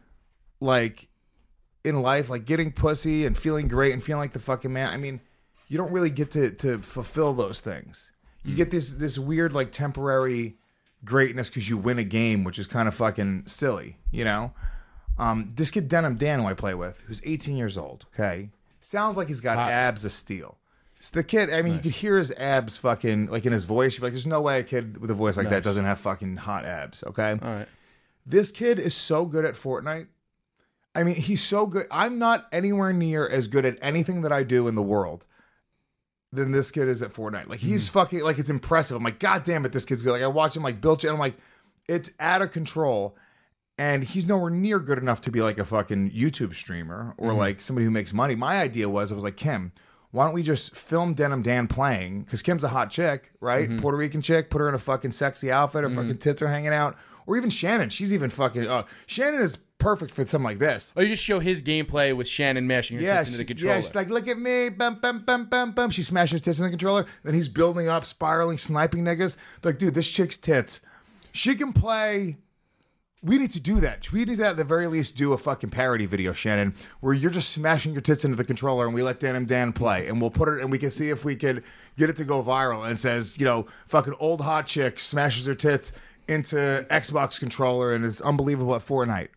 like in life, like getting pussy and feeling great and feeling like the fucking man. I mean, you don't really get to fulfill those things. You get this weird like temporary greatness because you win a game, which is kind of fucking silly. You know, this kid Denim Dan, who I play with, who's 18 years old. Okay. Sounds like he's got abs of steel. It's the kid, I mean, you could hear his abs fucking, like in his voice. You'd be like, there's no way a kid with a voice like that doesn't have fucking hot abs, okay? All right. This kid is so good at Fortnite. I mean, he's so good. I'm not anywhere near as good at anything that I do in the world than this kid is at Fortnite. Like, he's fucking, like, it's impressive. I'm like, God damn it, this kid's good. Like, I watch him, like, build shit, and I'm like, it's out of control. And he's nowhere near good enough to be like a fucking YouTube streamer or like somebody who makes money. My idea was, I was like, Kim, why don't we just film Denim Dan playing? Because Kim's a hot chick, right? Puerto Rican chick. Put her in a fucking sexy outfit. Her fucking tits are hanging out. Or even Shannon. She's even fucking... Shannon is perfect for something like this. Or you just show his gameplay with Shannon mashing her tits into the controller. Yeah, she's like, look at me. Bum, bum, bum, bum, bum. She smashes her tits in the controller. Then he's building up, spiraling, sniping niggas. Like, dude, this chick's tits. She can play... We need to do that. We need to, at the very least, do a fucking parody video, Shannon, where you're just smashing your tits into the controller and we let Denim Dan play. And we'll put it, and we can see if we could get it to go viral. And it says, you know, fucking old hot chick smashes her tits into Xbox controller and is unbelievable at Fortnite.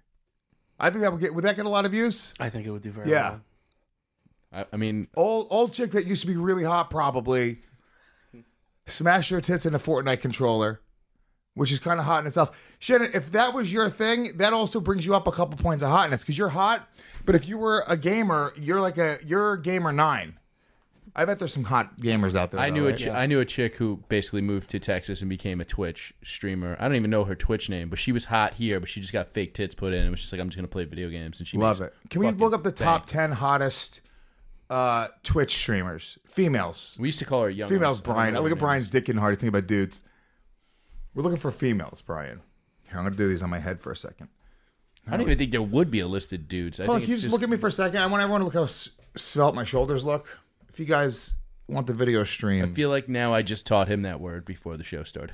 I think that would that get a lot of views? I think it would do very well. I mean... Old chick that used to be really hot, probably, smash her tits in a Fortnite controller, which is kind of hot in itself. Shannon, if that was your thing, that also brings you up a couple points of hotness because you're hot. But if you were a gamer, you're gamer 9. I bet there's some hot gamers out there. I knew a chick who basically moved to Texas and became a Twitch streamer. I don't even know her Twitch name, but she was hot here, but she just got fake tits put in. It was just like, I'm just gonna play video games, and she love it. Can we look up the top 10 hottest Twitch streamers? Females. We used to call her young. Females. Brian. I look at Brian's dick and hard. Think about dudes. We're looking for females, Brian. Here, I'm going to do these on my head for a second. I don't even think there would be a list of dudes. Can you just look at me for a second? I want everyone to look how svelte my shoulders look. If you guys want the video stream. I feel like now I just taught him that word before the show started.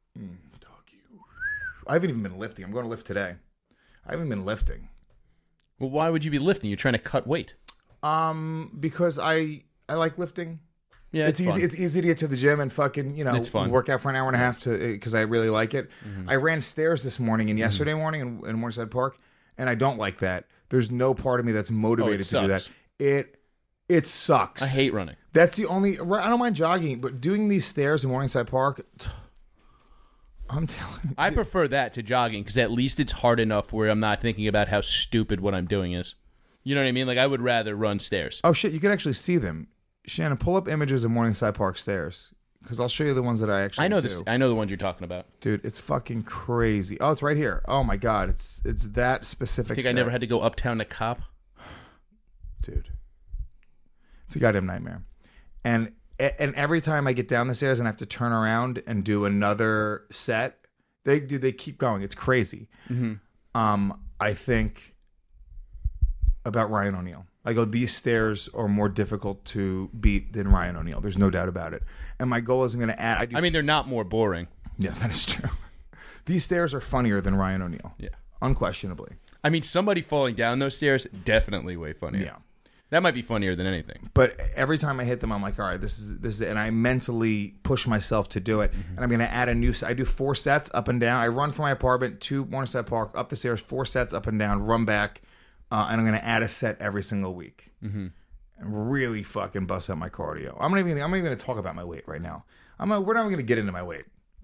I haven't even been lifting. I'm going to lift today. I haven't been lifting. Well, why would you be lifting? You're trying to cut weight. Because I like lifting. Yeah, it's easy. fun. It's easy to get to the gym and fucking, it's fun. work out for an hour and a half because I really like it. I ran stairs this morning and yesterday morning in Morningside Park, and I don't like that. There's no part of me that's motivated to do that. It sucks. I hate running. That's the only. I don't mind jogging, but doing these stairs in Morningside Park, I'm telling you, I prefer that to jogging because at least it's hard enough where I'm not thinking about how stupid what I'm doing is. You know what I mean? Like I would rather run stairs. Oh shit, you can actually see them. Shannon, pull up images of Morningside Park stairs because I'll show you the ones that I actually do. I know the ones you're talking about. Dude, it's fucking crazy. Oh, it's right here. Oh my god, it's that specific. I think I never had to go uptown to cop. Dude, it's a goddamn nightmare. And every time I get down the stairs and I have to turn around and do another set, they keep going. It's crazy. I think about Ryan O'Neal. I go, these stairs are more difficult to beat than Ryan O'Neal. There's no doubt about it. And my goal is I'm going to add... I mean, they're not more boring. Yeah, that is true. These stairs are funnier than Ryan O'Neal. Yeah. Unquestionably. I mean, somebody falling down those stairs, definitely way funnier. Yeah. That might be funnier than anything. But every time I hit them, I'm like, all right, this is it. And I mentally push myself to do it. And I'm going to add a new... I do 4 sets up and down. I run from my apartment to Morningside Park, up the stairs, 4 sets up and down, run back. And I'm going to add a set every single week. And really fucking bust out my cardio. I'm not even going to talk about my weight right now. We're not even going to get into my weight.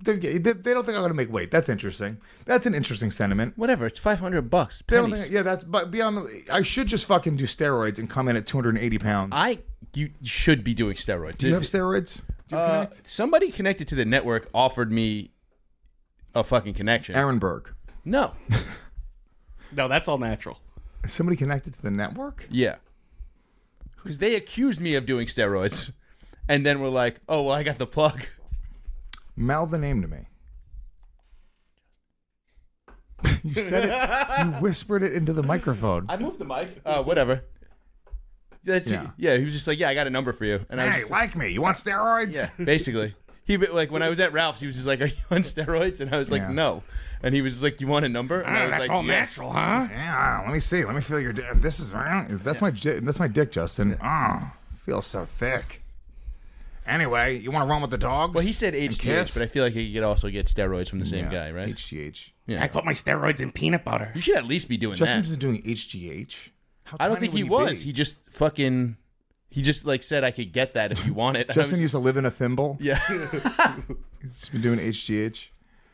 They don't think I'm gonna make weight. That's interesting. That's an interesting sentiment. Whatever. It's $500. They don't Pennies. think, yeah, that's but beyond the. I should just fucking do steroids and come in at 280 pounds. You should be doing steroids. Do you have steroids? Do you connect? Somebody connected to the network offered me a fucking connection. Aaron Berg. No. No, that's all natural. Is somebody connected to the network? Yeah. Because they accused me of doing steroids, and then were like, "Oh, well, I got the plug." Mouth the name to me. You said it. You whispered it into the microphone. I moved the mic. Whatever. Yeah. He was just like, "Yeah, I got a number for you." And I was Hey, just like me? You want steroids? Yeah, basically. Like when I was at Ralph's, he was just like, "Are you on steroids?" And I was like, Yeah. "No." And he was just like, "You want a number?" And I was That's like, all "Yes." natural, huh? Yeah. Let me see. Let me feel your dick. This is that's my dick, Justin. Oh, feels so thick. Anyway, you want to run with the dogs? Well, he said And HGH, kiss? but I feel like he could also get steroids from the same guy, right? HGH. Yeah. I put my steroids in peanut butter. You should at least be doing Justin's that. been doing HGH. How I don't tiny think he would was. be? He just like said I could get that if you want it. And I Justin was- used to live in a thimble. Yeah. He's just been doing HGH.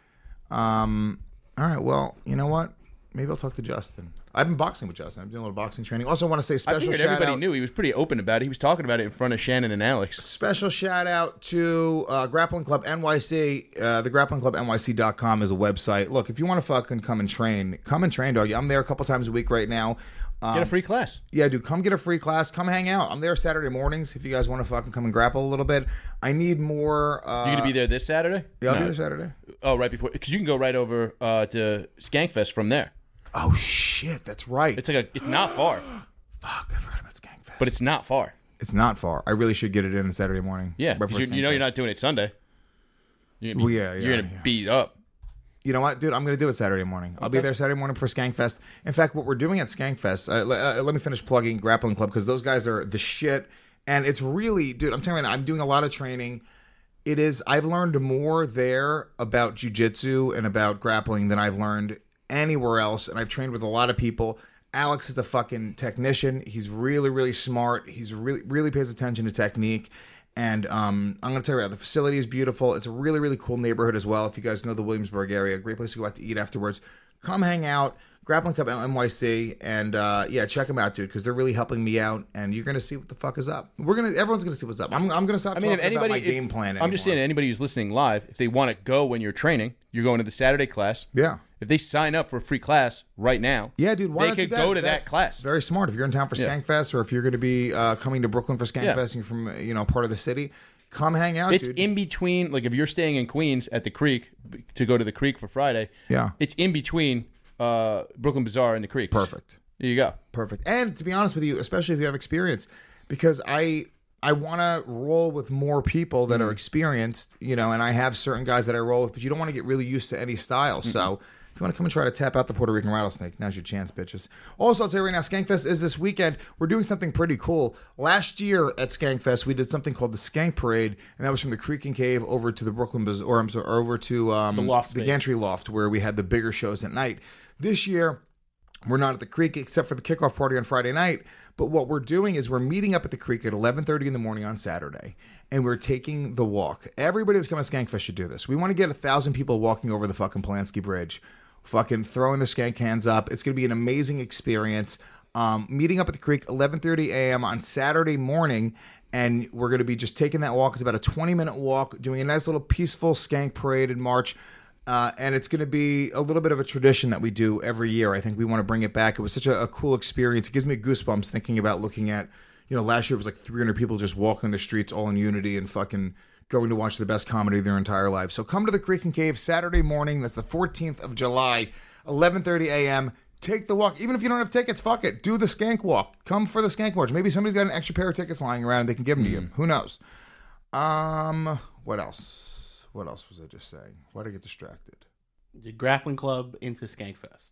All right. Well, you know what? Maybe I'll talk to Justin. I've been boxing with Justin. I'm doing a little boxing training. Also, want to say I special figured shout everybody out. knew. He was pretty open about it. He was talking about it in front of Shannon and Alex. Special shout out to Grappling Club NYC. The grapplingclubnyc.com is a website. Look, if you want to fucking come and train, dog. I'm there a couple times a week right now. Get a free class. Yeah, dude, come get a free class. Come hang out. I'm there Saturday mornings if you guys want to fucking come and grapple a little bit. I need more. You going to be there this Saturday? Yeah, I'll No. be there Saturday. Oh, right before. Because you can go right over to Skankfest from there. Oh, shit. That's right. It's not far. Fuck, I forgot about Skankfest. But it's not far. It's not far. I really should get it in on Saturday morning. Yeah, right before because you know you're Skankfest. not doing it Sunday. You're gonna be, Well, you're gonna beat up. You know what, dude? I'm going to do it Saturday morning. I'll be there Saturday morning for Skankfest. In fact, what we're doing at Skankfest, let me finish plugging Grappling Club because those guys are the shit. And it's really, dude, I'm telling you, I'm doing a lot of training. I've learned more there about jiu-jitsu and about grappling than I've learned anywhere else. And I've trained with a lot of people. Alex is a fucking technician. He's really, really smart. He's really pays attention to technique. And I'm going to tell you right now, the facility is beautiful. It's a really, really cool neighborhood as well. If you guys know the Williamsburg area, great place to go out to eat afterwards. Come hang out, Grappling Club NYC, and check them out, dude, because they're really helping me out. And you're going to see what the fuck is up. Everyone's going to see what's up. I'm going to stop talking about my game plan. I'm just saying, anybody who's listening live, if they want to go when you're training, you're going to the Saturday class. Yeah. If they sign up for a free class right now, yeah, dude, why they not could do that? go to That's that class. Very smart. If you're in town for Skankfest, or if you're going to be coming to Brooklyn for Skankfest, and you're from part of the city, come hang out. It's dude. in between. Like if you're staying in Queens at the Creek to go to the Creek for Friday, Yeah. it's in between Brooklyn Bazaar and the Creek. Perfect. There you go. Perfect. And to be honest with you, especially if you have experience, because I want to roll with more people that are experienced, and I have certain guys that I roll with, but you don't want to get really used to any style. So if you want to come and try to tap out the Puerto Rican rattlesnake, now's your chance, bitches. Also, I'll tell you right now, Skankfest is this weekend. We're doing something pretty cool. Last year at Skankfest, we did something called the Skank Parade, and that was from the Creek and Cave over to the Brooklyn Bazaar, or I'm sorry, over to The loft the space. Gantry Loft, where we had the bigger shows at night. This year, we're not at the Creek except for the kickoff party on Friday night. But what we're doing is we're meeting up at the Creek at 11:30 in the morning on Saturday, and we're taking the walk. Everybody that's coming to Skankfest should do this. We want to get 1,000 people walking over the fucking Polanski Bridge, fucking throwing the skank cans up. It's going to be an amazing experience. Meeting up at the Creek 11:30 a.m. on Saturday morning, and we're going to be just taking that walk. It's about a 20-minute walk, doing a nice little peaceful skank parade and march. And it's going to be a little bit of a tradition that we do every year. I think we want to bring it back. It was such a cool experience. It gives me goosebumps thinking about looking at, last year it was like 300 people just walking the streets all in unity and fucking going to watch the best comedy of their entire life. So come to the Creek and Cave Saturday morning. That's the 14th of July, 11:30 a.m. Take the walk. Even if you don't have tickets, fuck it. Do the skank walk. Come for the skank march. Maybe somebody's got an extra pair of tickets lying around and they can give them to you. Who knows? What else? What else was I just saying? Why did I get distracted? The Grappling Club into Skankfest.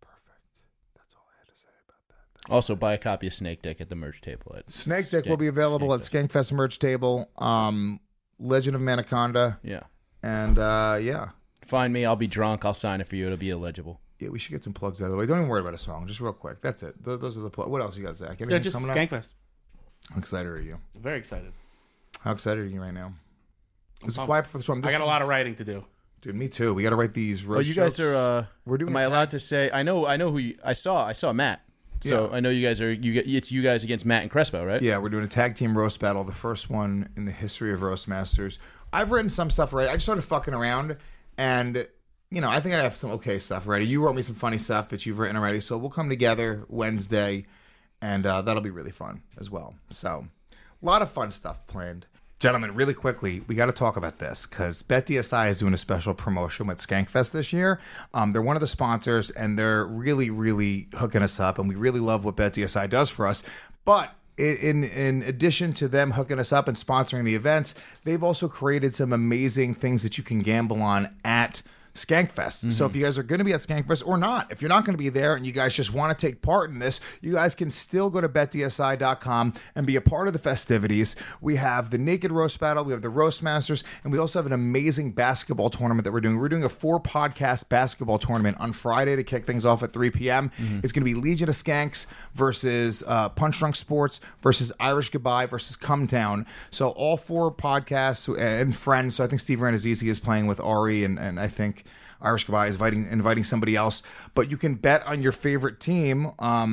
Also, buy a copy of Snake Dick at the merch table. Snake Dick will be available at Skankfest merch table. Legend of Manaconda. Yeah. And yeah. Find me. I'll be drunk. I'll sign it for you. It'll be illegible. Yeah, we should get some plugs out of the way. Don't even worry about a song. Just real quick. That's it. Those are the plugs. What else you got, Zach? Anything Yeah, just coming Skankfest. up? How excited are you? Very excited. How excited are you right now? It's pumped. quiet for the storm. I got a lot of writing to do. Dude, me too. We got to write these roast Oh, you guys jokes. are. We're doing Am I allowed to say? I know who I saw Matt. So Yeah. I know you guys are. It's you guys against Matt and Crespo, right? Yeah, we're doing a tag team roast battle, the first one in the history of Roast Masters. I've written some stuff already. I just started fucking around, and I think I have some okay stuff already. You wrote me some funny stuff that you've written already, so we'll come together Wednesday, and that'll be really fun as well. So, a lot of fun stuff planned. Gentlemen, really quickly, we got to talk about this because BetDSI is doing a special promotion with Skankfest this year. They're one of the sponsors, and they're really, really hooking us up, and we really love what BetDSI does for us. But in addition to them hooking us up and sponsoring the events, they've also created some amazing things that you can gamble on at Skankfest. So if you guys are going to be at Skankfest or not, if you're not going to be there and you guys just want to take part in this, you guys can still go to betdsi.com and be a part of the festivities. We have the Naked Roast Battle, we have the Roast Masters, and we also have an amazing basketball tournament that we're doing. We're doing a 4-podcast basketball tournament on Friday to kick things off at 3 p.m. It's going to be Legion of Skanks versus Punch Drunk Sports versus Irish Goodbye versus Come Down. So all 4 podcasts and friends. So I think Steve Ranazizi is playing with Ari, and I think Irish Goodbye is inviting somebody else, but you can bet on your favorite team.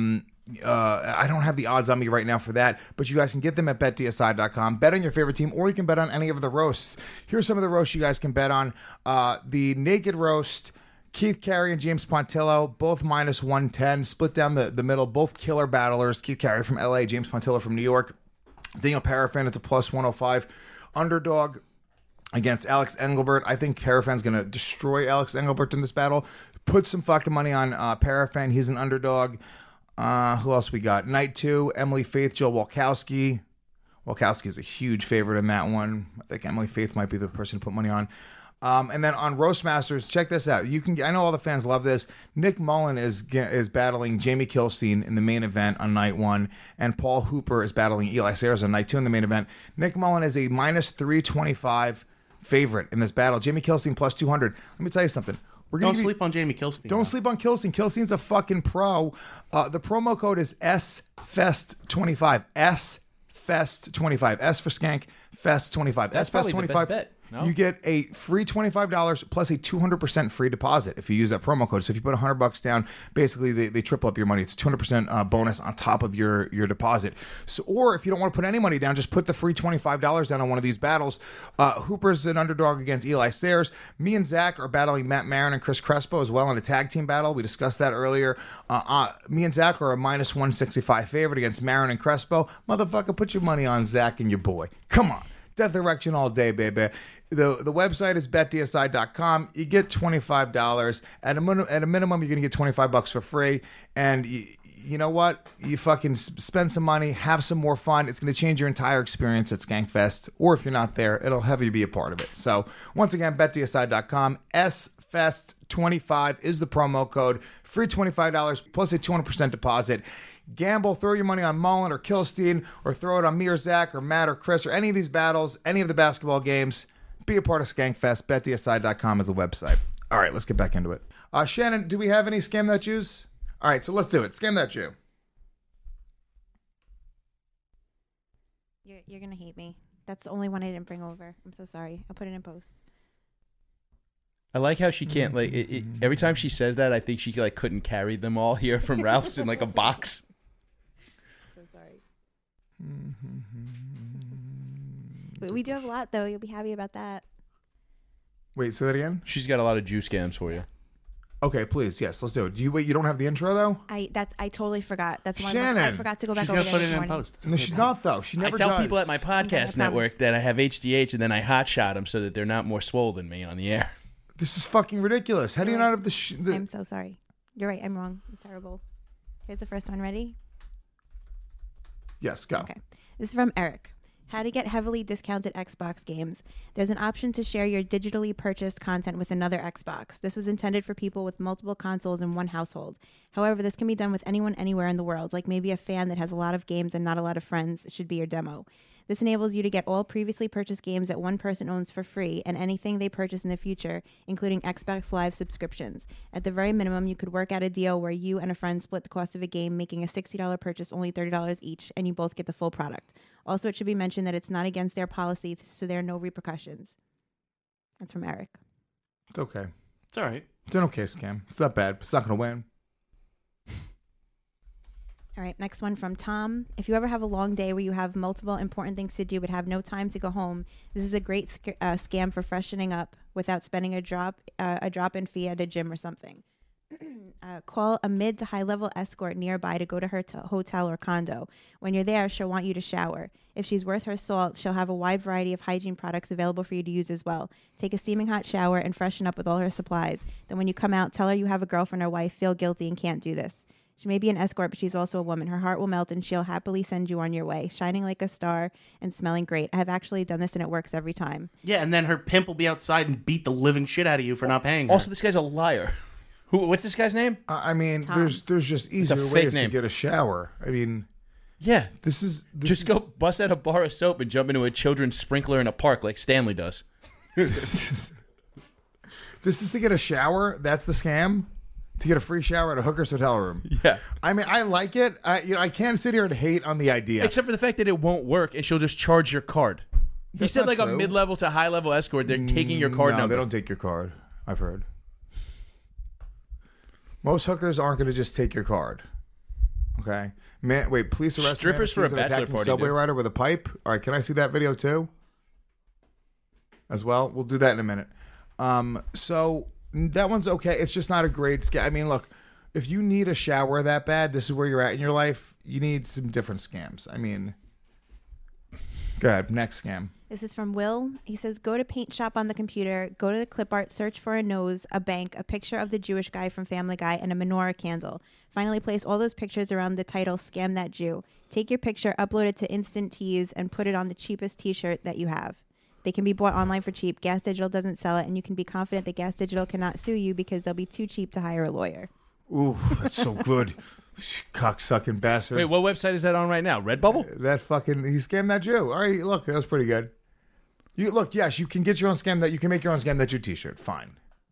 I don't have the odds on me right now for that, but you guys can get them at betdsi.com. Bet on your favorite team, or you can bet on any of the roasts. Here's some of the roasts you guys can bet on. The Naked Roast, Keith Carey and James Pontillo, both minus 110, split down the middle, both killer battlers. Keith Carey from LA, James Pontillo from New York. Daniel Parafin, it's a plus 105. Underdog against Alex Engelbert. I think Parafan's going to destroy Alex Engelbert in this battle. Put some fucking money on Parafan. He's an underdog. Who else we got? Night 2, Emily Faith, Joe Walkowski. Walkowski is a huge favorite in that one. I think Emily Faith might be the person to put money on. And then on Roast Masters, check this out. I know all the fans love this. Nick Mullen is battling Jamie Kilstein in the main event on night 1, and Paul Hooper is battling Eli Sayers on night 2 in the main event. Nick Mullen is a minus 325 favorite in this battle. Jamie Kilstein plus 200. Let me tell you something. Don't sleep on Jamie Kilstein. Don't sleep on Kilstein. Kilstein's a fucking pro. The promo code is SFEST25. SFEST25. S for Skank, Fest25. That's probably the best bet. No? You get a free $25 plus a 200% free deposit if you use that promo code. So if you put $100 down, basically they triple up your money. It's a 200% bonus on top of your deposit. So, or if you don't want to put any money down, just put the free $25 down on one of these battles. Hooper's an underdog against Eli Sayers. Me and Zach are battling Matt Marin and Chris Crespo as well in a tag team battle. We discussed that earlier. Me and Zach are a minus 165 favorite against Marin and Crespo. Motherfucker, put your money on Zach and your boy. Come on. Death Erection all day, baby. The website is betdsi.com. You get $25. At a minimum, you're going to get $25 for free. And you know what? You fucking spend some money, have some more fun. It's going to change your entire experience at Skankfest. Or if you're not there, it'll have you be a part of it. So once again, betdsi.com. SFEST25 is the promo code. Free $25 plus a 200% deposit. Gamble, throw your money on Mullen or Kilstein, or throw it on me or Zach or Matt or Chris or any of these battles, any of the basketball games. Be a part of Skankfest. BetDSI.com is the website. All right, let's get back into it. Shannon, do we have any Scam That Jews? All right, so let's do it. Scam That Jew. You're going to hate me. That's the only one I didn't bring over. I'm so sorry. I'll put it in post. I like how she can't every time she says that, I think she couldn't carry them all here from Ralph's in a box. So sorry. But we do have a lot, though. You'll be happy about that. Wait, say that again? She's got a lot of Jew scams for you. Okay, please, yes, let's do it. You don't have the intro though? I totally forgot. That's why Shannon. I forgot to go back She's over gonna there put this it in morning. post. No, she's not though. She never I tell does. people at my podcast Okay, I network that I have HDH, and then I hotshot them so that they're not more swole than me on the air. This is fucking ridiculous. How do you not have the... I'm so sorry. You're right. I'm wrong. I'm terrible. Here's the first one. Ready? Yes, go. Okay. This is from Eric. How to get heavily discounted Xbox games. There's an option to share your digitally purchased content with another Xbox. This was intended for people with multiple consoles in one household. However, this can be done with anyone anywhere in the world, like maybe a fan that has a lot of games and not a lot of friends should be your demo. This enables you to get all previously purchased games that one person owns for free and anything they purchase in the future, including Xbox Live subscriptions. At the very minimum, you could work out a deal where you and a friend split the cost of a game, making a $60 purchase only $30 each, and you both get the full product. Also, it should be mentioned that it's not against their policy, so there are no repercussions. That's from Eric. It's okay. It's all right. It's an okay scam. It's not bad. It's not going to win. All right, next one from Tom. If you ever have a long day where you have multiple important things to do but have no time to go home, this is a great scam for freshening up without spending a drop-in fee at a gym or something. Call a mid to high-level escort nearby to go to her hotel or condo. When you're there, she'll want you to shower. If she's worth her salt, she'll have a wide variety of hygiene products available for you to use as well. Take a steaming hot shower and freshen up with all her supplies. Then when you come out, tell her you have a girlfriend or wife, feel guilty, and can't do this. She may be an escort, but she's also a woman. Her heart will melt, and she'll happily send you on your way, shining like a star and smelling great. I have actually done this, and it works every time. Yeah, and then her pimp will be outside and beat the living shit out of you for not paying her. Also, this guy's a liar. What's this guy's name? I mean, Tom. there's just easier ways to get a shower. I mean, yeah, this just go bust out a bar of soap and jump into a children's sprinkler in a park like Stanley does. This is to get a shower. That's the scam. To get a free shower at a hooker's hotel room. Yeah. I mean, I like it. I can't sit here and hate on the idea. Except for the fact that it won't work and she'll just charge your card. He said like true. a mid-level to high-level escort, they're taking your card No, number. they don't take your card. I've heard. Most hookers aren't going to just take your card. Okay? Man, wait, police arrest Strippers for a attacking bachelor party, subway dude. rider with a pipe. All right, can I see that video too? As well? We'll do that in a minute. So that one's okay. It's just not a great scam. I mean, look, if you need a shower that bad, this is where you're at in your life, you need some different scams. I mean, go ahead. Next scam. This is from Will. He says, go to Paint Shop on the computer, go to the clip art, search for a nose, a bank, a picture of the Jewish guy from Family Guy, and a menorah candle. Finally, place all those pictures around the title, Scam That Jew. Take your picture, upload it to Instant Tees, and put it on the cheapest t-shirt that you have. They can be bought online for cheap. Gas Digital doesn't sell it, and you can be confident that Gas Digital cannot sue you because they'll be too cheap to hire a lawyer. Ooh, that's so good. Cocksucking bastard. Wait, what website is that on right now? Redbubble? That fucking, he scammed that Jew. All right, look, that was pretty good. You look, yes, you can get your own scam that you can make your own Scam That Jew t-shirt. Fine.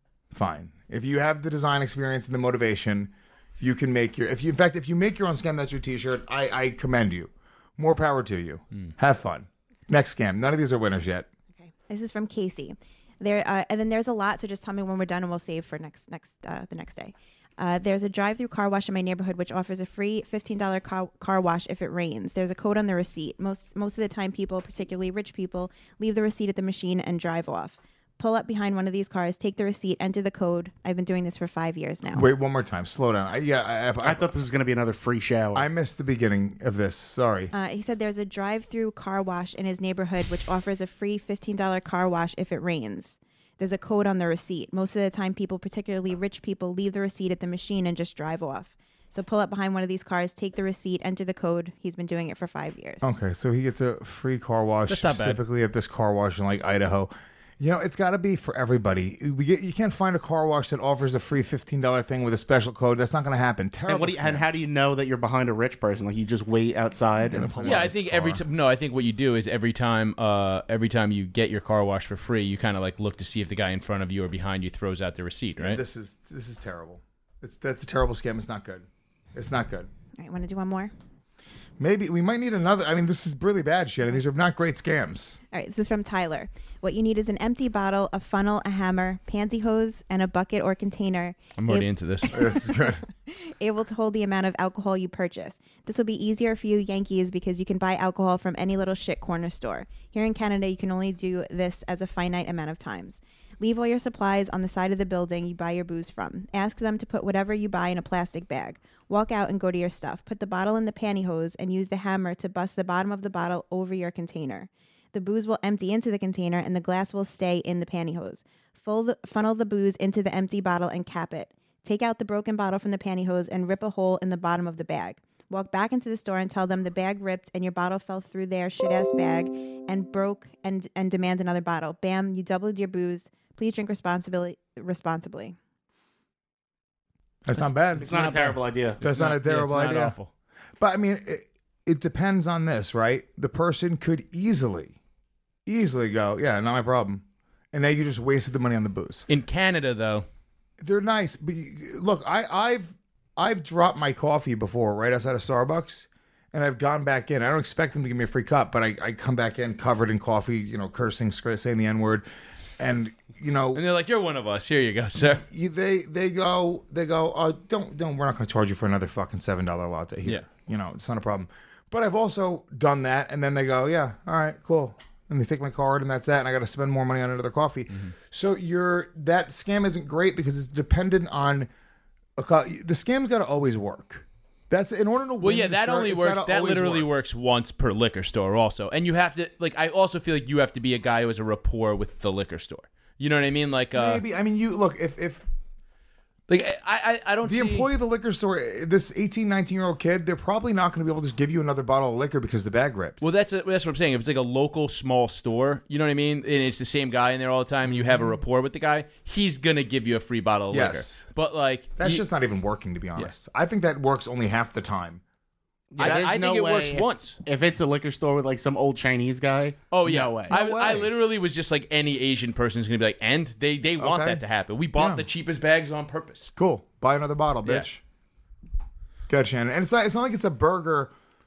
If you have the design experience and the motivation, you can make your, if you make your own Scam That Jew t-shirt, I commend you. More power to you. Have fun. Next scam. None of these are winners yet. Okay. This is from Casey. There, and then there's a lot, so just tell me when we're done and we'll save for the next day. There's a drive-through car wash in my neighborhood which offers a free $15 car wash if it rains. There's a code on the receipt. Most of the time, people, particularly rich people, leave the receipt at the machine and drive off. Pull up behind one of these cars, take the receipt, enter the code. I've been doing this for 5 years now. Wait, one more time. Slow down. I thought this was going to be another free shower. I missed the beginning of this. Sorry. He said there's a drive-through car wash in his neighborhood which offers a free $15 car wash if it rains. There's a code on the receipt. Most of the time, people, particularly rich people, leave the receipt at the machine and just drive off. So pull up behind one of these cars, take the receipt, enter the code. He's been doing it for 5 years. Okay, so he gets a free car wash That's not bad. specifically at this car wash in like Idaho. You know, it's got to be for everybody. You can't find a car wash that offers a free $15 thing with a special code. That's not going to happen. Terrible. And how do you know that you're behind a rich person? Like you just wait outside and Yeah, I think every time. No, I think what you do is every time you get your car washed for free, you kind of like look to see if the guy in front of you or behind you throws out the receipt, right? This is terrible. That's a terrible scam. It's not good. It's not good. All right, want to do one more? Maybe we might need another. I mean, this is really bad, Shannon. These are not great scams. All right, this is from Tyler. What you need is an empty bottle, a funnel, a hammer, pantyhose, and a bucket or container. I'm already into this. This is good. Able to hold the amount of alcohol you purchase. This will be easier for you Yankees because you can buy alcohol from any little shit corner store. Here in Canada, you can only do this as a finite amount of times. Leave all your supplies on the side of the building you buy your booze from. Ask them to put whatever you buy in a plastic bag. Walk out and go to your stuff. Put the bottle in the pantyhose and use the hammer to bust the bottom of the bottle over your container. The booze will empty into the container and the glass will stay in the pantyhose. Funnel the booze into the empty bottle and cap it. Take out the broken bottle from the pantyhose and rip a hole in the bottom of the bag. Walk back into the store and tell them the bag ripped and your bottle fell through their shit-ass bag and broke and demand another bottle. Bam, you doubled your booze. Please drink responsibly. That's not bad. It's not a terrible idea. That's not a terrible it's idea. not awful. But I mean, it depends on this, right? The person could easily go, yeah, not my problem. And now you just wasted the money on the booze. In Canada, though, they're nice, but look, I've dropped my coffee before right outside of Starbucks, and I've gone back in. I don't expect them to give me a free cup, but I come back in covered in coffee, you know, cursing, saying the N-word. and you know, And they're like, "You're one of us. Here you go, sir." they go, oh, don't, we're not going to charge you for another fucking $7 latte here. Yeah. You know, it's not a problem. But I've also done that, and then they go, yeah, all right, cool. And they take my card, and that's that, and I got to spend more money on another coffee. So that scam isn't great because it's dependent on the scam's got to always work. That's in order to win. Well, yeah, the that shirt, only it's works. gotta That always literally work. works once per liquor store, also. And you have to I also feel like you have to be a guy who has a rapport with the liquor store. You know what I mean? Like Maybe. I mean, you look if. Like I don't the see... employee of the liquor store, this 18, 19-year-old kid, they're probably not going to be able to just give you another bottle of liquor because the bag ripped. Well, that's what I'm saying. If it's like a local small store, you know what I mean, and it's the same guy in there all the time, and you have a rapport with the guy, he's gonna give you a free bottle of liquor. But like that's just not even working, to be honest. I think that works only half the time. I think it works once. If it's a liquor store with like some old Chinese guy, oh yeah, no way. I literally was just like, any Asian person is gonna be like, and they want that to happen. We bought the cheapest bags on purpose. Cool, buy another bottle, bitch. Good, Shannon. And it's not like it's a burger,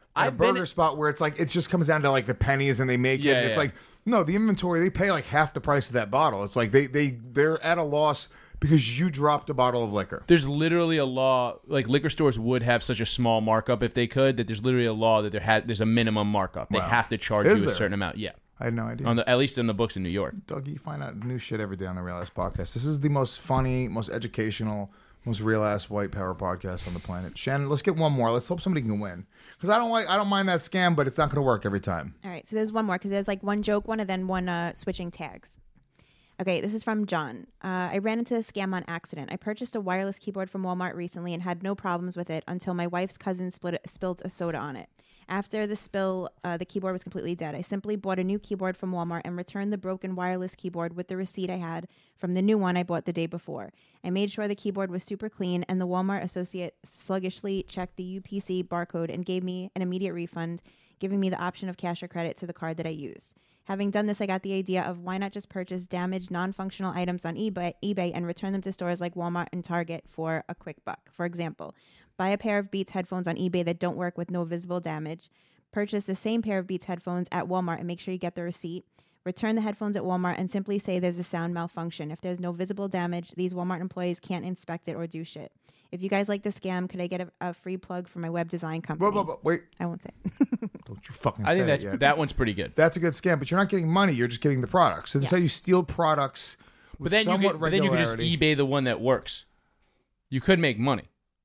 spot where it's like it just comes down to like the pennies and they make it. It's like no, the inventory, they pay like half the price of that bottle. It's like they're at a loss because you dropped a bottle of liquor. There's literally a law, like liquor stores would have such a small markup if they could, that there's literally a law that there's a minimum markup. They have to charge you a certain amount. Yeah. I had no idea. At least in the books in New York. Dougie, you find out new shit every day on the Real Ass Podcast. This is the most funny, most educational, most real ass white power podcast on the planet. Shannon, let's get one more. Let's hope somebody can win. Because I don't mind that scam, but it's not going to work every time. All right, so there's one more because there's like one joke one and then one switching tags. Okay, this is from John. I ran into a scam on accident. I purchased a wireless keyboard from Walmart recently and had no problems with it until my wife's cousin spilled a soda on it. After the spill, the keyboard was completely dead. I simply bought a new keyboard from Walmart and returned the broken wireless keyboard with the receipt I had from the new one I bought the day before. I made sure the keyboard was super clean, and the Walmart associate sluggishly checked the UPC barcode and gave me an immediate refund, giving me the option of cash or credit to the card that I used. Having done this, I got the idea of why not just purchase damaged, non-functional items on eBay and return them to stores like Walmart and Target for a quick buck. For example, buy a pair of Beats headphones on eBay that don't work with no visible damage. Purchase the same pair of Beats headphones at Walmart and make sure you get the receipt. Return the headphones at Walmart and simply say there's a sound malfunction. If there's no visible damage, these Walmart employees can't inspect it or do shit. If you guys like the scam, could I get a free plug for my web design company? Wait. I won't say. Don't you fucking I say think it yet. that one's pretty good. That's a good scam, but you're not getting money. You're just getting the product. So this is how you steal products with But then you regularity. could just eBay the one that works. You could make money.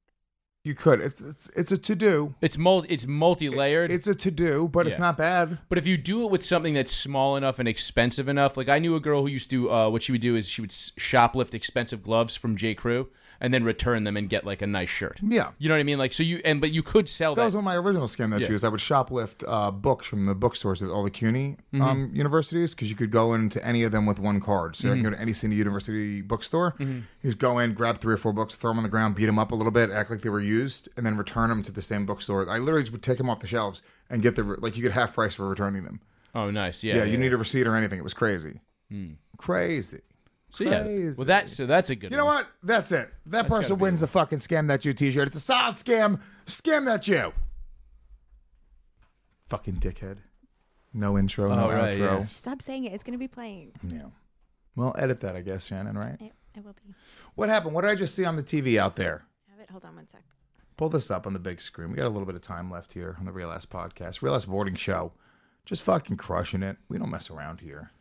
You could. It's a to-do. It's multi-layered. It's a to-do, but it's not bad. But if you do it with something that's small enough and expensive enough, like I knew a girl who used to, what she would do is she would shoplift expensive gloves from J. Crew and then return them and get like a nice shirt. Yeah. You know what I mean? Like, so but you could sell that. That was one of my original scam that I used. I would shoplift books from the bookstores at all the CUNY universities because you could go into any of them with one card. So I can go to any City University bookstore. You just go in, grab 3 or 4 books, throw them on the ground, beat them up a little bit, act like they were used, and then return them to the same bookstore. I literally just would take them off the shelves and get you get half price for returning them. Oh, nice. Yeah, you need a receipt or anything. It was crazy. Crazy. So yeah, well that's a good. You know what? That's it. That person wins the fucking Scam That You t-shirt. It's a solid scam. Scam That You. Fucking dickhead. No intro, no outro. Yeah. Stop saying it. It's gonna be playing. Yeah. Well, edit that, I guess, Shannon. Right? It will be. What happened? What did I just see on the TV out there? Have it. Hold on one sec. Pull this up on the big screen. We got a little bit of time left here on the Real Ass Podcast. Real Ass Boarding Show. Just fucking crushing it. We don't mess around here.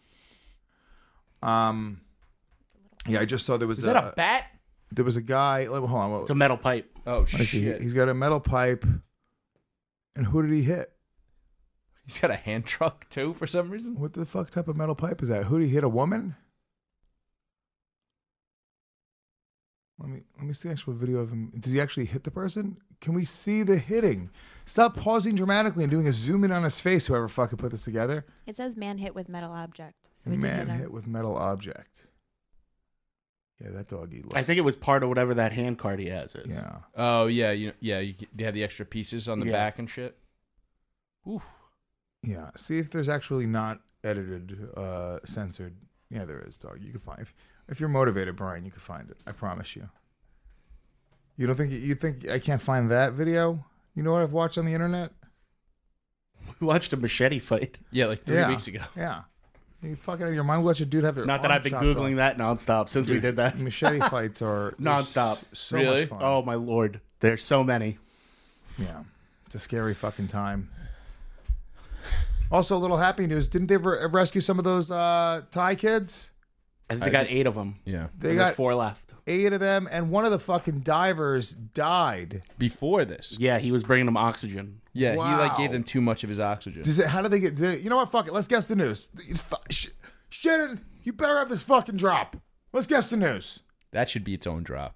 Yeah, I just saw there was Is that a bat? There was a guy. Hold on. It's a metal pipe. Oh shit! He's got a metal pipe. And who did he hit? He's got a hand truck too for some reason. What the fuck type of metal pipe is that? Who did he hit? A woman? Let me see the actual video of him. Did he actually hit the person? Can we see the hitting? Stop pausing dramatically and doing a zoom in on his face. Whoever fucking put this together. It says man hit with metal object. So man hit with metal object. Yeah, that doggy looks... I think it was part of whatever that hand card he has is. Yeah. Oh, yeah. You have the extra pieces on the back and shit. Ooh. Yeah. See if there's actually not edited, censored. Yeah, there is, dog. You can find... If you're motivated, Brian, you can find it. I promise you. You don't think... You think I can't find that video? You know what I've watched on the internet? We watched a machete fight. Yeah, like 3 weeks ago. Yeah. You fucking out of your mind. We'll let your dude have their Not that arm I've been chopped Googling off. that nonstop since we did that. Machete fights are Nonstop. So Really? much fun. Oh, my Lord. There's so many. Yeah. It's a scary fucking time. Also, a little happy news. Didn't they rescue some of those Thai kids? I think they got 8 of them. Yeah. They And got there's 4 left. 8 of them, and one of the fucking divers died. Before this. Yeah, he was bringing them oxygen. Yeah, he Wow. gave them too much of his oxygen. How did they get? You know what? Fuck it. Let's guess the news. Shannon, you better have this fucking drop. Let's guess the news. That should be its own drop.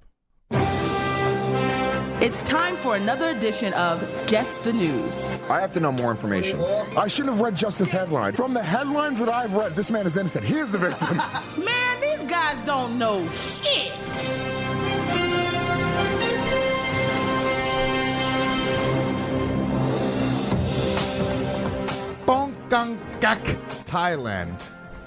It's time for another edition of Guess the News. I have to know more information. I shouldn't have read just this headline. From the headlines that I've read, this man is innocent. He is the victim. Man, these guys don't know shit. Bongkangak, Thailand.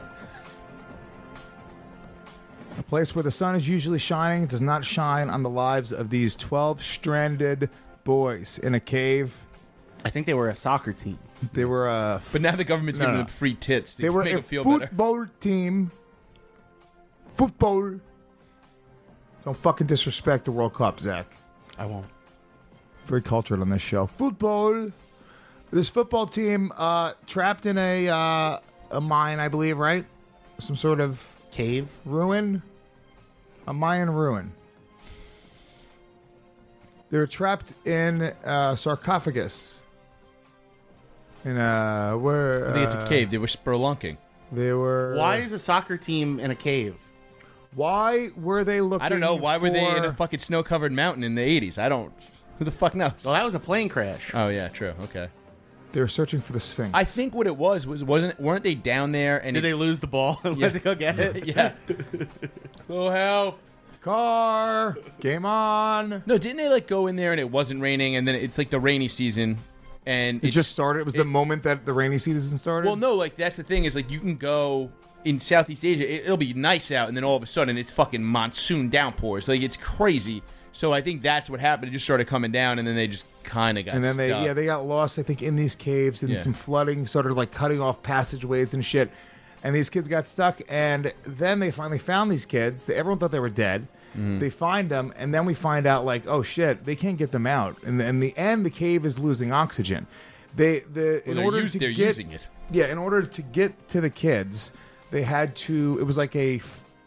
A place where the sun is usually shining does not shine on the lives of these 12 stranded boys in a cave. I think they were a soccer team. They were a... But now the government's giving them free tits. They were make a them feel better. football team. Football. Don't fucking disrespect the World Cup, Zach. I won't. Very cultured on this show. Football. This football team trapped in a mine, I believe, right? Some sort of... Cave? Ruin? A Mayan ruin. They were trapped in a sarcophagus. In a... Where, I think it's a cave. They were spelunking. They were... Why is a soccer team in a cave? Why were they looking I don't know. Why were they in a for- fucking snow-covered mountain in the 80s? I don't... Who the fuck knows? Well, that was a plane crash. Oh, yeah, true. Okay. They were searching for the Sphinx. I think what it weren't they down there and Did they lose the ball and went to go get it? Yeah. Little help. Car. Game on. No, didn't they like go in there and it wasn't raining and then it's like the rainy season and It just started. It was the moment that the rainy season started. Well, no, like that's the thing is like you can go in Southeast Asia, it'll be nice out and then all of a sudden it's fucking monsoon downpours. Like it's crazy. So I think that's what happened. It just started coming down and then they just kind of got And then stuck. they got lost, I think, in these caves and Yeah. some flooding, sort of like cutting off passageways and shit. And these kids got stuck. And then they finally found these kids. Everyone thought they were dead. Mm-hmm. They find them, and then we find out like, oh shit, they can't get them out. And in the end, the cave is losing oxygen. They're using it. Yeah, in order to get to the kids, they had to. It was like a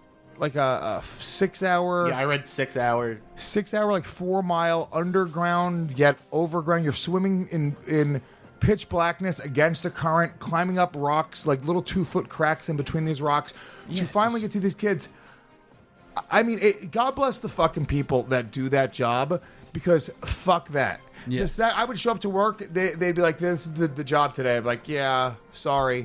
6 hour. Yeah, I read 6 hours. 6 hour, like 4 mile underground yet overground. You're swimming in pitch blackness against a current, climbing up rocks, like little 2-foot cracks in between these rocks to finally get to these kids. I mean, God bless the fucking people that do that job, because fuck that. Yeah. I would show up to work, they'd be like, this is the job today. I'd be like, yeah, sorry,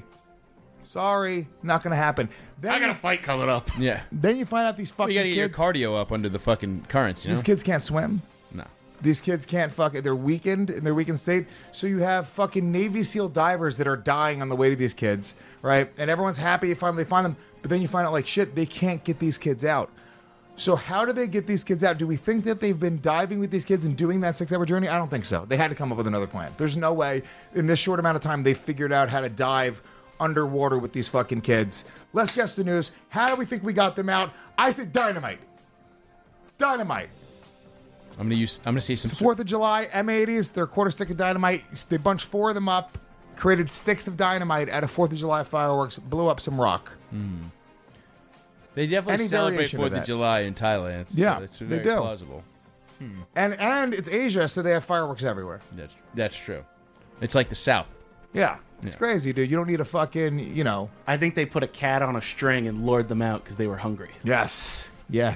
not gonna happen. Then I got a fight coming up. Yeah. Then you find out these Well, fucking you gotta get your kids. cardio up under the fucking currents, you know? These kids can't swim. No. These kids can't they're weakened in their weakened state. So you have fucking Navy SEAL divers that are dying on the way to these kids, right? And everyone's happy they finally find them. But then you find out, like, shit, they can't get these kids out. So how do they get these kids out? Do we think that they've been diving with these kids and doing that 6 hour journey? I don't think so. They had to come up with another plan. There's no way in this short amount of time they figured out how to dive underwater with these fucking kids. Let's guess the news. How do we think we got them out? I said dynamite. Dynamite. I'm gonna say some It's 4th of July, M80s, they're a quarter stick of dynamite. They bunched 4 of them up, created sticks of dynamite out of 4th of July fireworks, blew up some rock. They definitely Any celebrate variation of 4th of that. July in Thailand. Yeah, so it's they very do. plausible. And it's Asia, so they have fireworks everywhere. That's true. It's like the South. Yeah, it's crazy, dude. You don't need a fucking, I think they put a cat on a string and lured them out because they were hungry. Yes.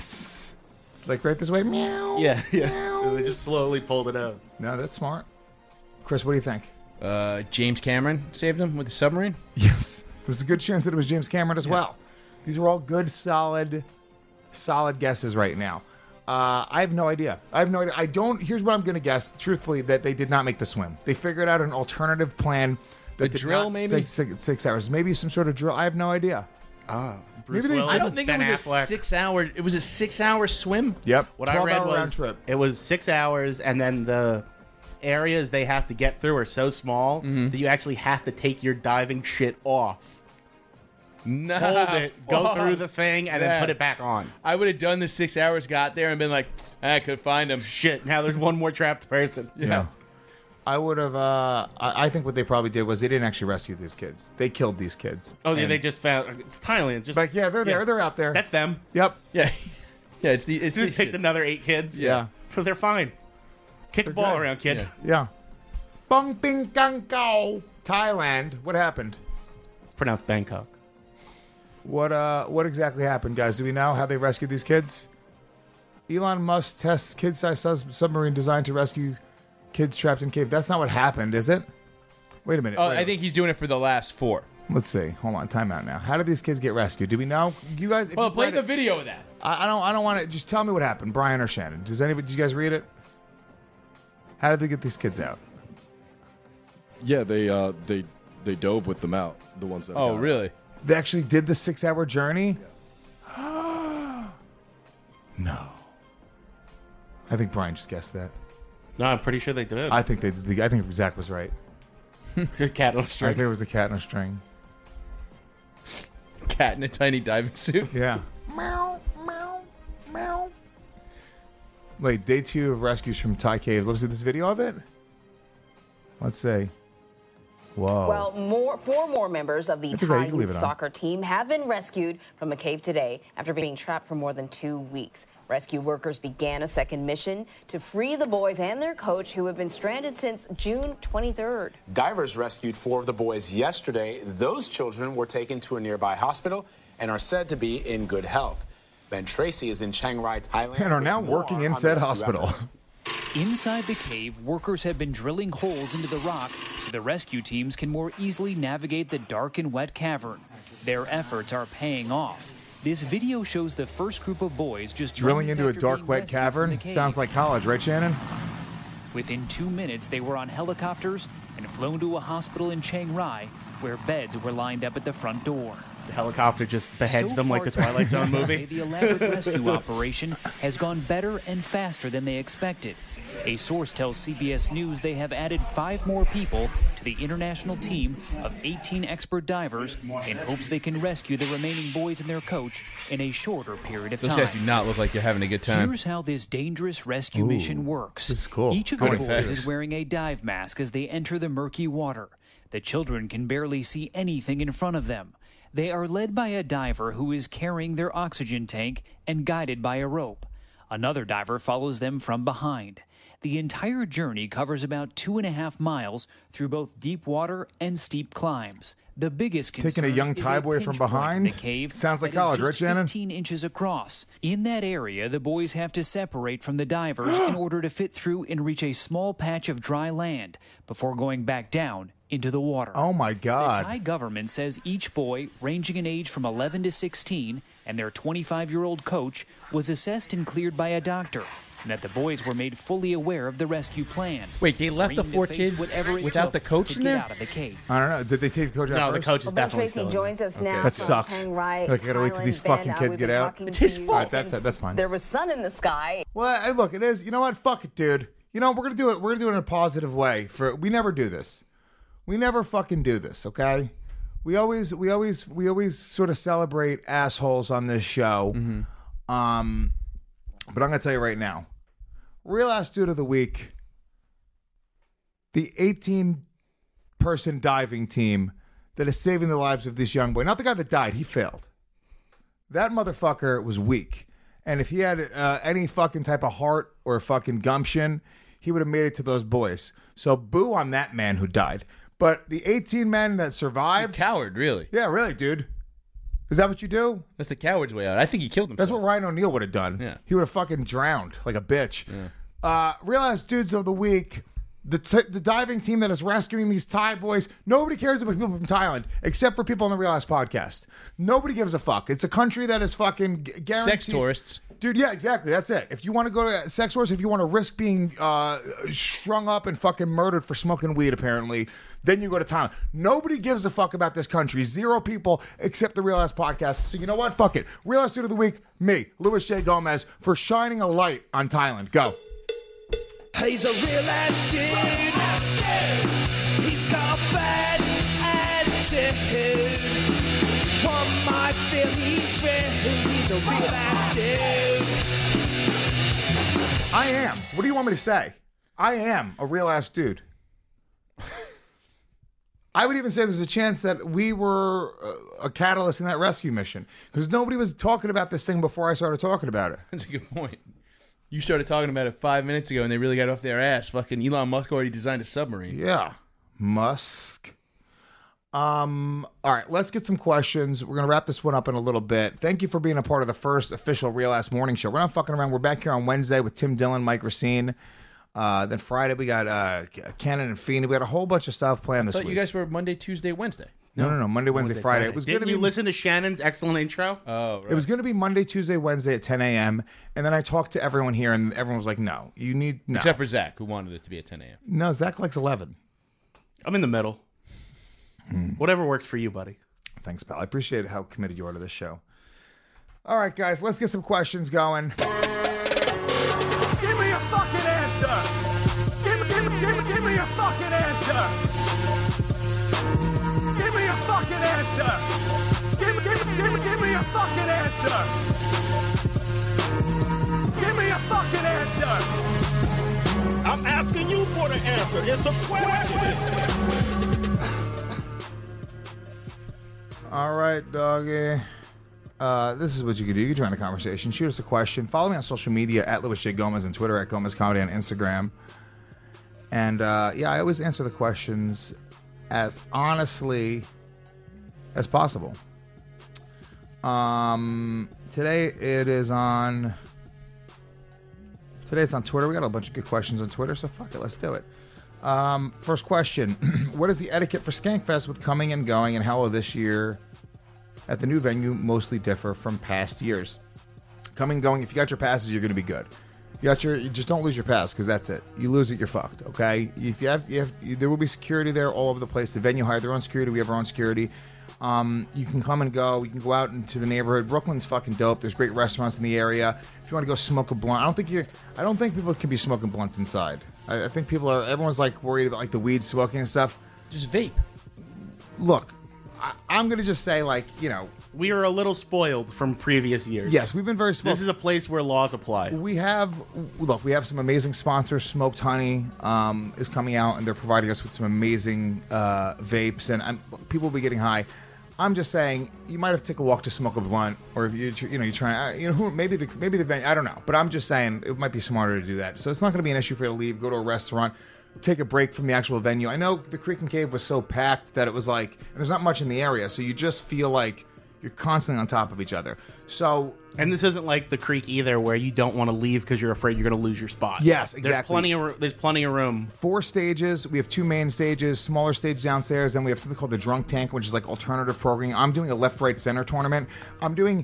Like right this way, meow. Yeah. They just slowly pulled it out. No, that's smart. Chris, what do you think? James Cameron saved them with the submarine? Yes. There's a good chance that it was James Cameron as well. These are all good, solid guesses right now. I have no idea. Here's what I'm going to guess, truthfully, that they did not make the swim. They figured out an alternative plan. That did drill, not maybe? 6 hours. Maybe some sort of drill. I have no idea. Bruce Maybe they- Willis, I don't think Ben it was Affleck. a 6 hour. It was a 6 hour swim. Yep. What I read 12-hour was round trip. it was 6 hours, and then the areas they have to get through are so small that you actually have to take your diving shit off Nah, hold it, go fuck. through the thing, and then put it back on. I would have done the 6 hours, got there, and been like, I could find him. Shit, now there's one more trapped person. Yeah. I would have. I think what they probably did was they didn't actually rescue these kids. They killed these kids. Oh, yeah, And- they just found. It's Thailand. Just Like, yeah, they're there. They're out there. That's them. Yep. Yeah. Yeah, it's Just these picked kids. another 8 kids. Yeah. So they're fine. Kick the ball good. around, kid. Yeah. Yeah. Bong Ping Gang Gao. Thailand. What happened? It's pronounced Bangkok. What exactly happened, guys? Do we know how they rescued these kids? Elon Musk tests kid-sized submarine designed to rescue kids trapped in cave. That's not what happened, is it? Wait a minute. Oh, wait a I think he's doing it for the last 4. Let's see. Hold on. Time out now. How did these kids get rescued? Do we know? You guys. if Well, you play read the it- video of that. I don't want to. Just tell me what happened, Brian or Shannon. Did you guys read it? How did they get these kids out? Yeah, they dove with them out. The ones that. Oh, got really? They actually did the 6-hour journey. No. I think Brian just guessed that. No, I'm pretty sure they did. I think they did. I think Zach was right. Cat on a I string. think it was a cat in a string. Cat in a tiny diving suit. Yeah. Meow, meow, meow. Wait, day 2 of rescues from Thai caves. Let's see this video of it. Let's see. Whoa. Well, 4 more members of the That's okay, you Thai can leave youth it on. soccer team have been rescued from a cave today after being trapped for more than 2 weeks. Rescue workers began a second mission to free the boys and their coach, who have been stranded since June 23rd. Divers rescued 4 of the boys yesterday. Those children were taken to a nearby hospital and are said to be in good health. Ben Tracy is in Chiang Rai, Thailand. And are with now more working in on said rescue hospital. efforts. Inside the cave, workers have been drilling holes into the rock so the rescue teams can more easily navigate the dark and wet cavern. Their efforts are paying off. This video shows the first group of boys just Drilling moments into a after dark, being wet rescued from the cavern? cave. Sounds like college, right, Shannon? Within 2 minutes, they were on helicopters and flown to a hospital in Chiang Rai, where beds were lined up at the front door. The helicopter just beheads So them like far, the Twilight Zone say movie. the elaborate rescue operation has gone better and faster than they expected. A source tells CBS News they have added 5 more people to the international team of 18 expert divers in hopes they can rescue the remaining boys and their coach in a shorter period of Those time. guys do not look like they're having a good time. Here's how this dangerous rescue mission works. This is cool. Each of Going the boys fast. is wearing a dive mask as they enter the murky water. The children can barely see anything in front of them. They are led by a diver who is carrying their oxygen tank and guided by a rope. Another diver follows them from behind. The entire journey covers about 2.5 miles through both deep water and steep climbs. The biggest concern Taking a young is Thai boy pinch from point in behind? the cave Sounds like that is college, just right, Shannon? 15 inches across. In that area, the boys have to separate from the divers in order to fit through and reach a small patch of dry land before going back down into the water. Oh, my The God. Thai government says each boy, ranging in age from 11 to 16, and their 25-year-old coach was assessed and cleared by a doctor, and that the boys were made fully aware of the rescue plan. Wait, they left the agreeing to 4 face kids whatever it without took the coach to in get there? out of the cave. I don't know. Did they take the coach out No, the first? coach is Well, Ben definitely Tracy still in joins there. us now. That from sucks. Chiang Rai, Like, I gotta wait till these Thailand. Ben, fucking kids we've get been out. talking It's to his you fault. since That's fine. There was sun in the sky. Well, look, it is. You know what? Fuck it, dude. You know, we're gonna do it. We're gonna do it in a positive way. We never do this. We never fucking do this. Okay. We always sort of celebrate assholes on this show. Mm-hmm. But I'm gonna tell you right now, real ass dude of the week. The 18-person diving team that is saving the lives of this young boy. Not the guy that died. He failed. That motherfucker was weak. And if he had any fucking type of heart or fucking gumption, he would have made it to those boys. So boo on that man who died. But the 18 men that survived... Coward, really. Yeah, really, dude. Is that what you do? That's the coward's way out. I think he killed himself. That's what Ryan O'Neal would have done. Yeah. He would have fucking drowned like a bitch. Yeah. Real ass dudes of the week. The diving team that is rescuing these Thai boys. Nobody cares about people from Thailand except for people on the Real Ass Podcast. Nobody gives a fuck. It's a country that is fucking guaranteed. Sex tourists. Dude, yeah, exactly. That's it. If you want to go to sex tourists, if you want to risk being strung up and fucking murdered for smoking weed, apparently, then you go to Thailand. Nobody gives a fuck about this country. 0 people except the Real Ass Podcast. So you know what? Fuck it. Real Ass Dude of the Week, me, Louis J. Gomez, for shining a light on Thailand. Go. He's a real ass dude. He's got bad attitude. One friend, he's a real life dude. I am. What do you want me to say? I am a real ass dude. I would even say there's a chance that we were a catalyst in that rescue mission because nobody was talking about this thing before I started talking about it. That's a good point. You started talking about it 5 minutes ago and they really got off their ass. Fucking Elon Musk already designed a submarine. Yeah. Musk. All right, let's get some questions. We're going to wrap this one up in a little bit. Thank you for being a part of the first official Real Ass Morning Show. We're not fucking around. We're back here on Wednesday with Tim Dillon, Mike Racine. Then Friday we got Cannon and Feeney. We got a whole bunch of stuff planned this I thought week. you guys were Monday, Tuesday, Wednesday. No. Monday, Wednesday, Friday. It was Didn't you listen to Shannon's excellent intro? Oh, right. It was going to be Monday, Tuesday, Wednesday at 10 a.m. And then I talked to everyone here, and everyone was like, no, you need... No. Except for Zach, who wanted it to be at 10 a.m. No, Zach likes 11. I'm in the middle. Whatever works for you, buddy. Thanks, pal. I appreciate how committed you are to this show. All right, guys, let's get some questions going. Give me a fucking answer. Give me a fucking answer. Give me a fucking answer. Give me a fucking answer. Give me a fucking answer. I'm asking you for the answer. It's a question. All right, doggy. This is what you can do. You can join the conversation. Shoot us a question. Follow me on social media at Louis J. Gomez on Twitter, at Gomez Comedy on Instagram. And yeah, I always answer the questions as honestly as possible. Today it's on Twitter. We got a bunch of good questions on Twitter, so fuck it, let's do it. First question. What is the etiquette for Skankfest with coming and going, and how will this year at the new venue mostly differ from past years? Coming and going, if you got your passes, you're going to be good. You just don't lose your pass, because that's it. You lose it, you're fucked, okay? If you have, there will be security there all over the place. The venue hired their own security. We have our own security. You can come and go. You can go out into the neighborhood. Brooklyn's fucking dope. There's great restaurants in the area. If you want to go smoke a blunt, I don't think people can be smoking blunts inside. I think everyone's like worried about like the weed smoking and stuff. Just vape. Look, I'm going to just say, like, you know, we are a little spoiled from previous years. Yes, we've been very spoiled. This is a place where laws apply. We have some amazing sponsors. Smoked Honey is coming out, and they're providing us with some amazing vapes, and people will be getting high. I'm just saying, you might have to take a walk to smoke a blunt, or if you're trying, maybe the venue, I don't know, but I'm just saying it might be smarter to do that. So it's not going to be an issue for you to leave, go to a restaurant, take a break from the actual venue. I know the Creek and Cave was so packed that it was like, and there's not much in the area, so you just feel like you're constantly on top of each other. So, and this isn't like the Creek either, where you don't want to leave because you're afraid you're going to lose your spot. Yes, exactly. There's plenty of room. 4 stages. We have 2 main stages, smaller stage downstairs. Then we have something called the Drunk Tank, which is like alternative programming. I'm doing a left, right, center tournament. I'm doing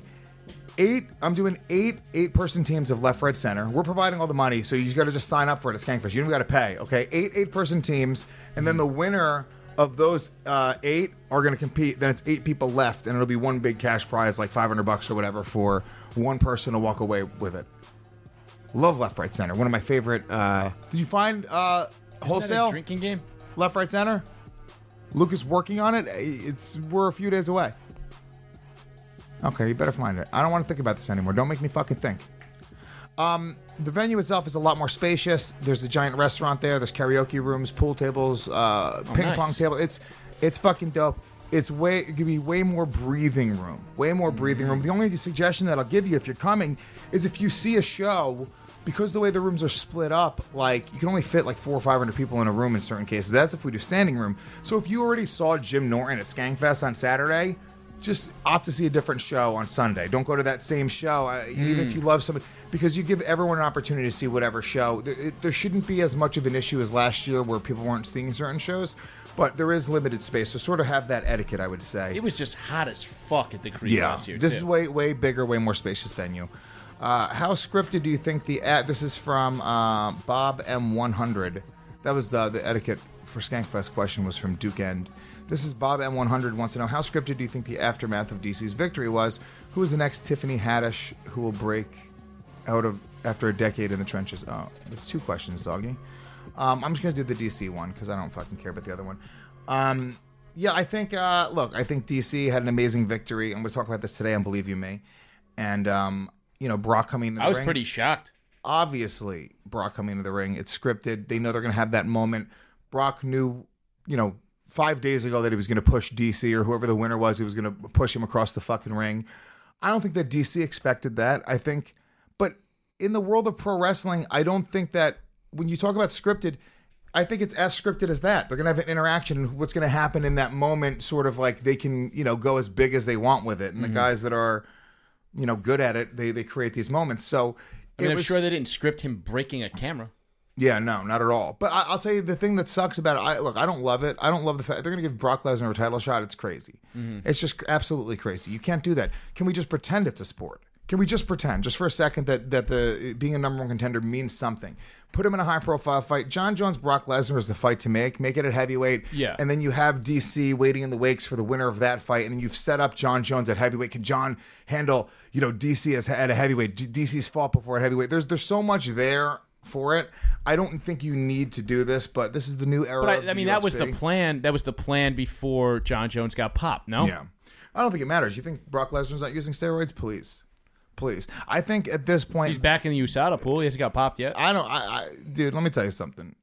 8-person teams of left, right, center. We're providing all the money, so you got to just sign up for it at Skankfest. You don't got to pay. Okay, 8-person teams, and then the winner of those 8 are going to compete. Then it's 8 people left, and it'll be one big cash prize, like $500 or whatever, for one person to walk away with it. Love left, right, center. One of my favorite. Did you find wholesale? Isn't that a drinking game? Left, right, center. Luke is working on it. We're a few days away. Okay, you better find it. I don't want to think about this anymore. Don't make me fucking think. The venue itself is a lot more spacious. There's a giant restaurant there. There's karaoke rooms, pool tables, ping pong table. It's fucking dope. It could be way more breathing room. Way more breathing room. The only suggestion that I'll give you if you're coming is if you see a show, because the way the rooms are split up, like you can only fit like 400 or 500 people in a room in certain cases. That's if we do standing room. So if you already saw Jim Norton at Skankfest on Saturday, just opt to see a different show on Sunday. Don't go to that same show, even if you love somebody, because you give everyone an opportunity to see whatever show. There shouldn't be as much of an issue as last year where people weren't seeing certain shows, but there is limited space, so sort of have that etiquette, I would say. It was just hot as fuck at the Creek last year, this is way bigger, way more spacious venue. How scripted do you think this is from Bob M100. That was the etiquette for Skankfest question was from Duke End. This is Bob M100 wants to know, how scripted do you think the aftermath of DC's victory was? Who is the next Tiffany Haddish who will break out of after a decade in the trenches? Oh, that's 2 questions, doggy. I'm just going to do the DC one because I don't fucking care about the other one. Yeah, I think, I think DC had an amazing victory, and we'll talk about this today on Believe You Me. And, Brock coming into the ring. I was pretty shocked. Obviously, Brock coming into the ring, it's scripted. They know they're going to have that moment. Brock knew, 5 days ago that he was going to push DC or whoever the winner was, he was going to push him across the fucking ring. I don't think that DC expected that. But in the world of pro wrestling, I don't think that when you talk about scripted, I think it's as scripted as that. They're going to have an interaction, and what's going to happen in that moment, sort of like they can, go as big as they want with it. And the guys that are, good at it, they create these moments. So I'm sure they didn't script him breaking a camera. Yeah, no, not at all. But I'll tell you the thing that sucks about it. I don't love it. I don't love the fact they're going to give Brock Lesnar a title shot. It's crazy. It's just absolutely crazy. You can't do that. Can we just pretend it's a sport? Can we just pretend, just for a second, that the being a number one contender means something? Put him in a high-profile fight. John Jones, Brock Lesnar is the fight to make. Make it at heavyweight. Yeah. And then you have DC waiting in the wakes for the winner of that fight, and then you've set up John Jones at heavyweight. Can John handle, DC as at a heavyweight? DC's fought before at heavyweight. There's so much there for it. I don't think you need to do this, but this is the new era. But of that UFC. was the plan. That was the plan before John Jones got popped. No. Yeah. I don't think it matters. You think Brock Lesnar's not using steroids? Please. I think at this point he's back in the USADA pool. He hasn't got popped yet. Dude, let me tell you something.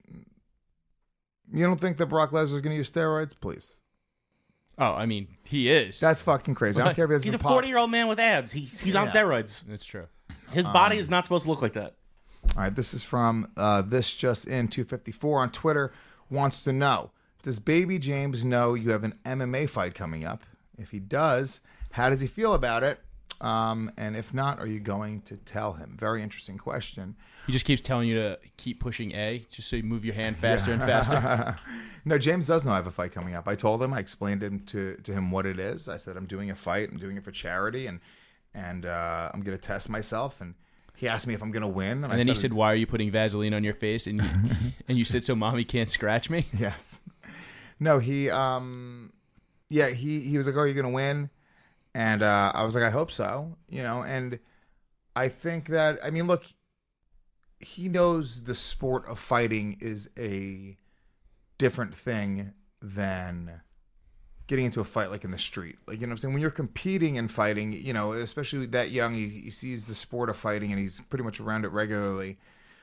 You don't think that Brock Lesnar's going to use steroids? Please. Oh, I mean, he is. That's fucking crazy. I don't care if he's a 40-year-old man with abs. He's on steroids. That's true. His body is not supposed to look like that. All right, this is from This Just In 254 on Twitter. Wants to know, does Baby James know you have an MMA fight coming up? If he does, how does he feel about it? And if not, are you going to tell him? Very interesting question. He just keeps telling you to keep pushing A, just so you move your hand faster and faster. No, James does know I have a fight coming up. I told him, I explained to him what it is. I said I'm doing a fight. I'm doing it for charity, and I'm going to test myself. And he asked me if I'm going to win. And then he said, why are you putting Vaseline on your face? And you said, so mommy can't scratch me? Yes. No, he was like, oh, are you going to win? And I was like, I hope so, and I think that, look, he knows the sport of fighting is a different thing than getting into a fight like in the street. Like, what I'm saying? When you're competing and fighting, especially that young, he sees the sport of fighting and he's pretty much around it regularly.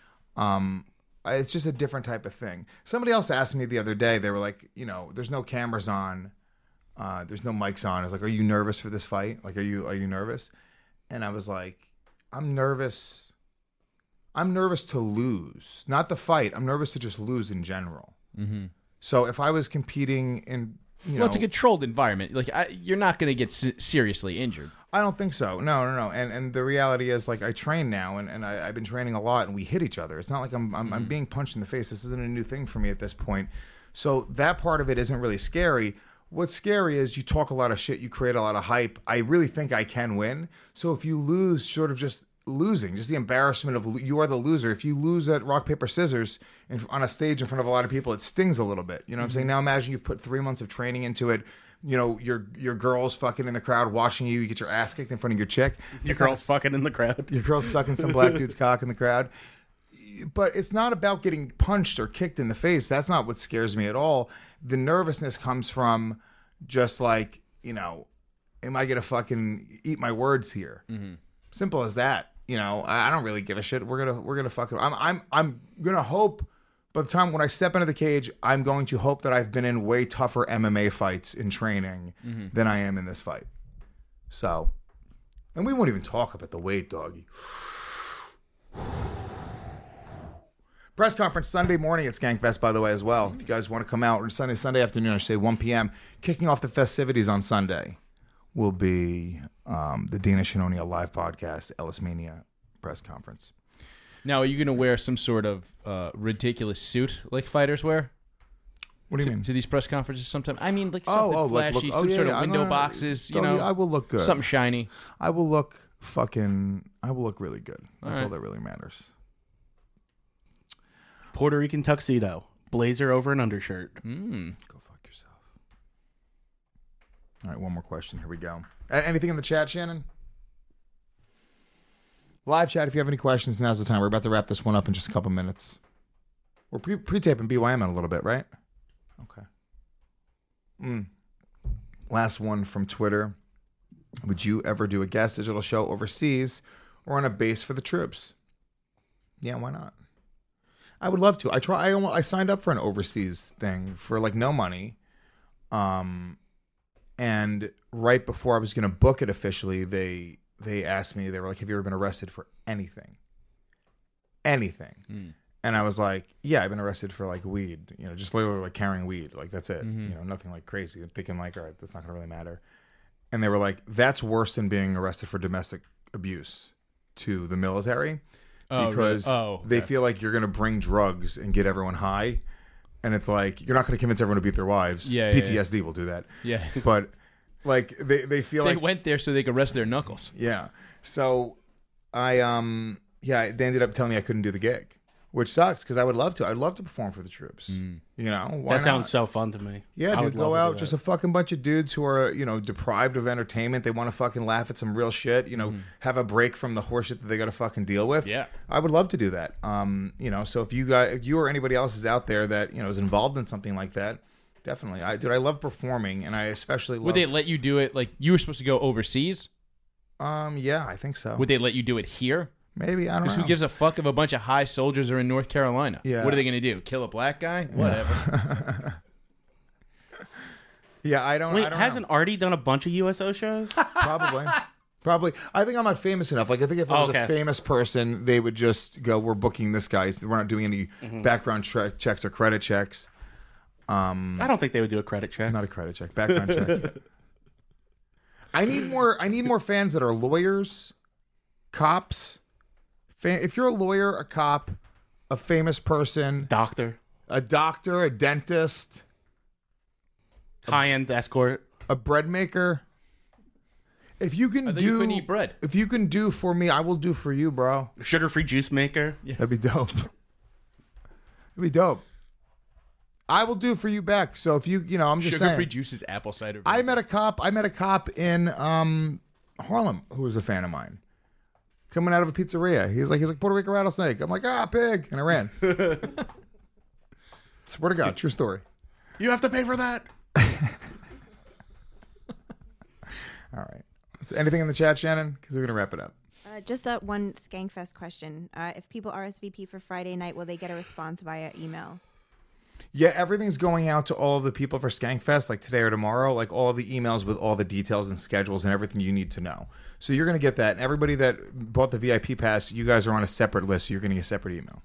It's just a different type of thing. Somebody else asked me the other day, they were like, there's no cameras on. There's no mics on. I was like, are you nervous for this fight? Like, are you nervous? And I was like, I'm nervous. I'm nervous to lose, not the fight. I'm nervous to just lose in general. Mm-hmm. So if I was competing in, it's a controlled environment. Like, you're not going to get seriously injured. I don't think so. No. And the reality is, like, I train now, and I've been training a lot, and we hit each other. It's not like I'm being punched in the face. This isn't a new thing for me at this point. So that part of it isn't really scary. What's scary is you talk a lot of shit, you create a lot of hype. I really think I can win. So if you lose, sort of just losing, just the embarrassment of you are the loser. If you lose at rock, paper, scissors on a stage in front of a lot of people, it stings a little bit. You know what I'm saying? Now imagine you've put 3 months of training into it. Your girl's fucking in the crowd watching you. You get your ass kicked in front of your chick. Your girl's fucking in the crowd. Your girl's sucking some black dude's cock in the crowd. But it's not about getting punched or kicked in the face. That's not what scares me at all. The nervousness comes from just like, am I going to fucking eat my words here? Mm-hmm. Simple as that. I don't really give a shit. We're gonna fucking. I'm gonna hope. By the time when I step into the cage, I'm going to hope that I've been in way tougher MMA fights in training than I am in this fight. So, and we won't even talk about the weight, doggy. Press conference Sunday morning at Skankfest, by the way, as well. If you guys want to come out, or Sunday afternoon, I should say 1 p.m. Kicking off the festivities on Sunday will be the Dana Shinonia live podcast, Ellis Mania press conference. Now, are you going to wear some sort of ridiculous suit like fighters wear? What do you mean? To these press conferences sometime? I mean, like something flashy, some sort of window boxes, I will look good. Something shiny. I will look really good. That's all that really matters. Puerto Rican tuxedo, blazer over an undershirt. Go fuck yourself. All right, one more question. Here we go. Anything in the chat, Shannon? Live chat, if you have any questions, now's the time. We're about to wrap this one up in just a couple minutes. We're pre-taping BYM in a little bit, right? Okay. Last one from Twitter. Would you ever do a Gas Digital show overseas or on a base for the troops? Yeah, why not? I would love to. I signed up for an overseas thing for like no money. And right before I was going to book it officially, they asked me, they were like, have you ever been arrested for anything? Anything. And I was like, yeah, I've been arrested for like weed, just literally like carrying weed. Like that's it. Nothing like crazy. I'm thinking like, all right, that's not going to really matter. And they were like, that's worse than being arrested for domestic abuse to the military. Because they feel like you're going to bring drugs and get everyone high. And it's like, you're not going to convince everyone to beat their wives. Yeah, PTSD will do that. Yeah. But like they feel they like... went there so they could rest their knuckles. Yeah. So they ended up telling me I couldn't do the gig, which sucks because I would love to. I'd love to perform for the troops. Why that sounds so fun to me. Yeah, dude, go out, just a fucking bunch of dudes who are, deprived of entertainment. They want to fucking laugh at some real shit, have a break from the horseshit that they got to fucking deal with. Yeah. I would love to do that. So if you or anybody else is out there that, is involved in something like that, definitely. I love performing, and I especially love... Would they let you do it, like, you were supposed to go overseas? Yeah, I think so. Would they let you do it here? Maybe, I don't know. Because who gives a fuck if a bunch of high soldiers are in North Carolina? Yeah. What are they going to do? Kill a black guy? Whatever. Yeah, I don't hasn't Artie done a bunch of USO shows? Probably. I think I'm not famous enough. Like, I think if I was a famous person, they would just go, we're booking this guy. We're not doing any background checks or credit checks. I don't think they would do a credit check. Not a credit check. Background checks. I need more fans that are lawyers, cops. If you're a lawyer, a cop, a famous person, a doctor, a dentist, high-end escort, a bread maker. If you can you couldn't eat bread. If you can do for me, I will do for you, bro. Sugar-free juice maker. Yeah. That'd be dope. That'd be dope. I will do for you back. So if I'm just saying. Sugar-free juice is apple cider vinegar. I met a cop in Harlem who was a fan of mine. Coming out of a pizzeria. He's like Puerto Rico rattlesnake. I'm like, pig. And I ran. Swear to God, true story. You have to pay for that. All right. So anything in the chat, Shannon? Because we're going to wrap it up. Just one Skankfest question. If people RSVP for Friday night, will they get a response via email? Yeah, everything's going out to all of the people for Skankfest, like today or tomorrow, like all of the emails with all the details and schedules and everything you need to know. So you're going to get that. And everybody that bought the VIP pass, you guys are on a separate list, so you're going to get a separate email.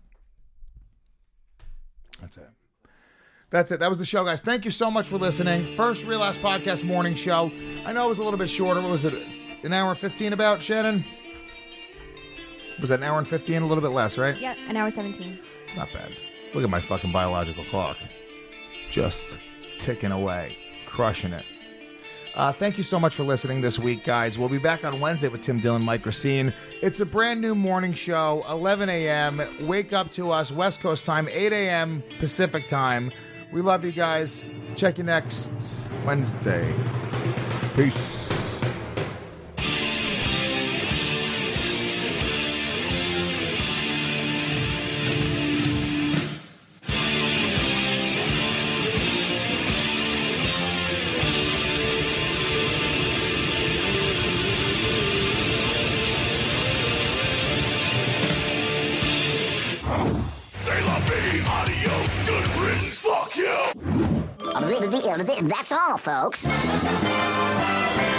That's it. That was the show, guys. Thank you so much for listening. First Real Ass Podcast morning show. I know it was a little bit shorter. What was it? An hour and 15 about, Shannon? Was that an hour and 15? A little bit less, right? Yeah, an hour 17. It's not bad. Look at my fucking biological clock. Just ticking away. Crushing it. Thank you so much for listening this week, guys. We'll be back on Wednesday with Tim Dillon, Mike Racine. It's a brand new morning show, 11 a.m. Wake up to us, West Coast time, 8 a.m. Pacific time. We love you guys. Check you next Wednesday. Peace. That's all, folks.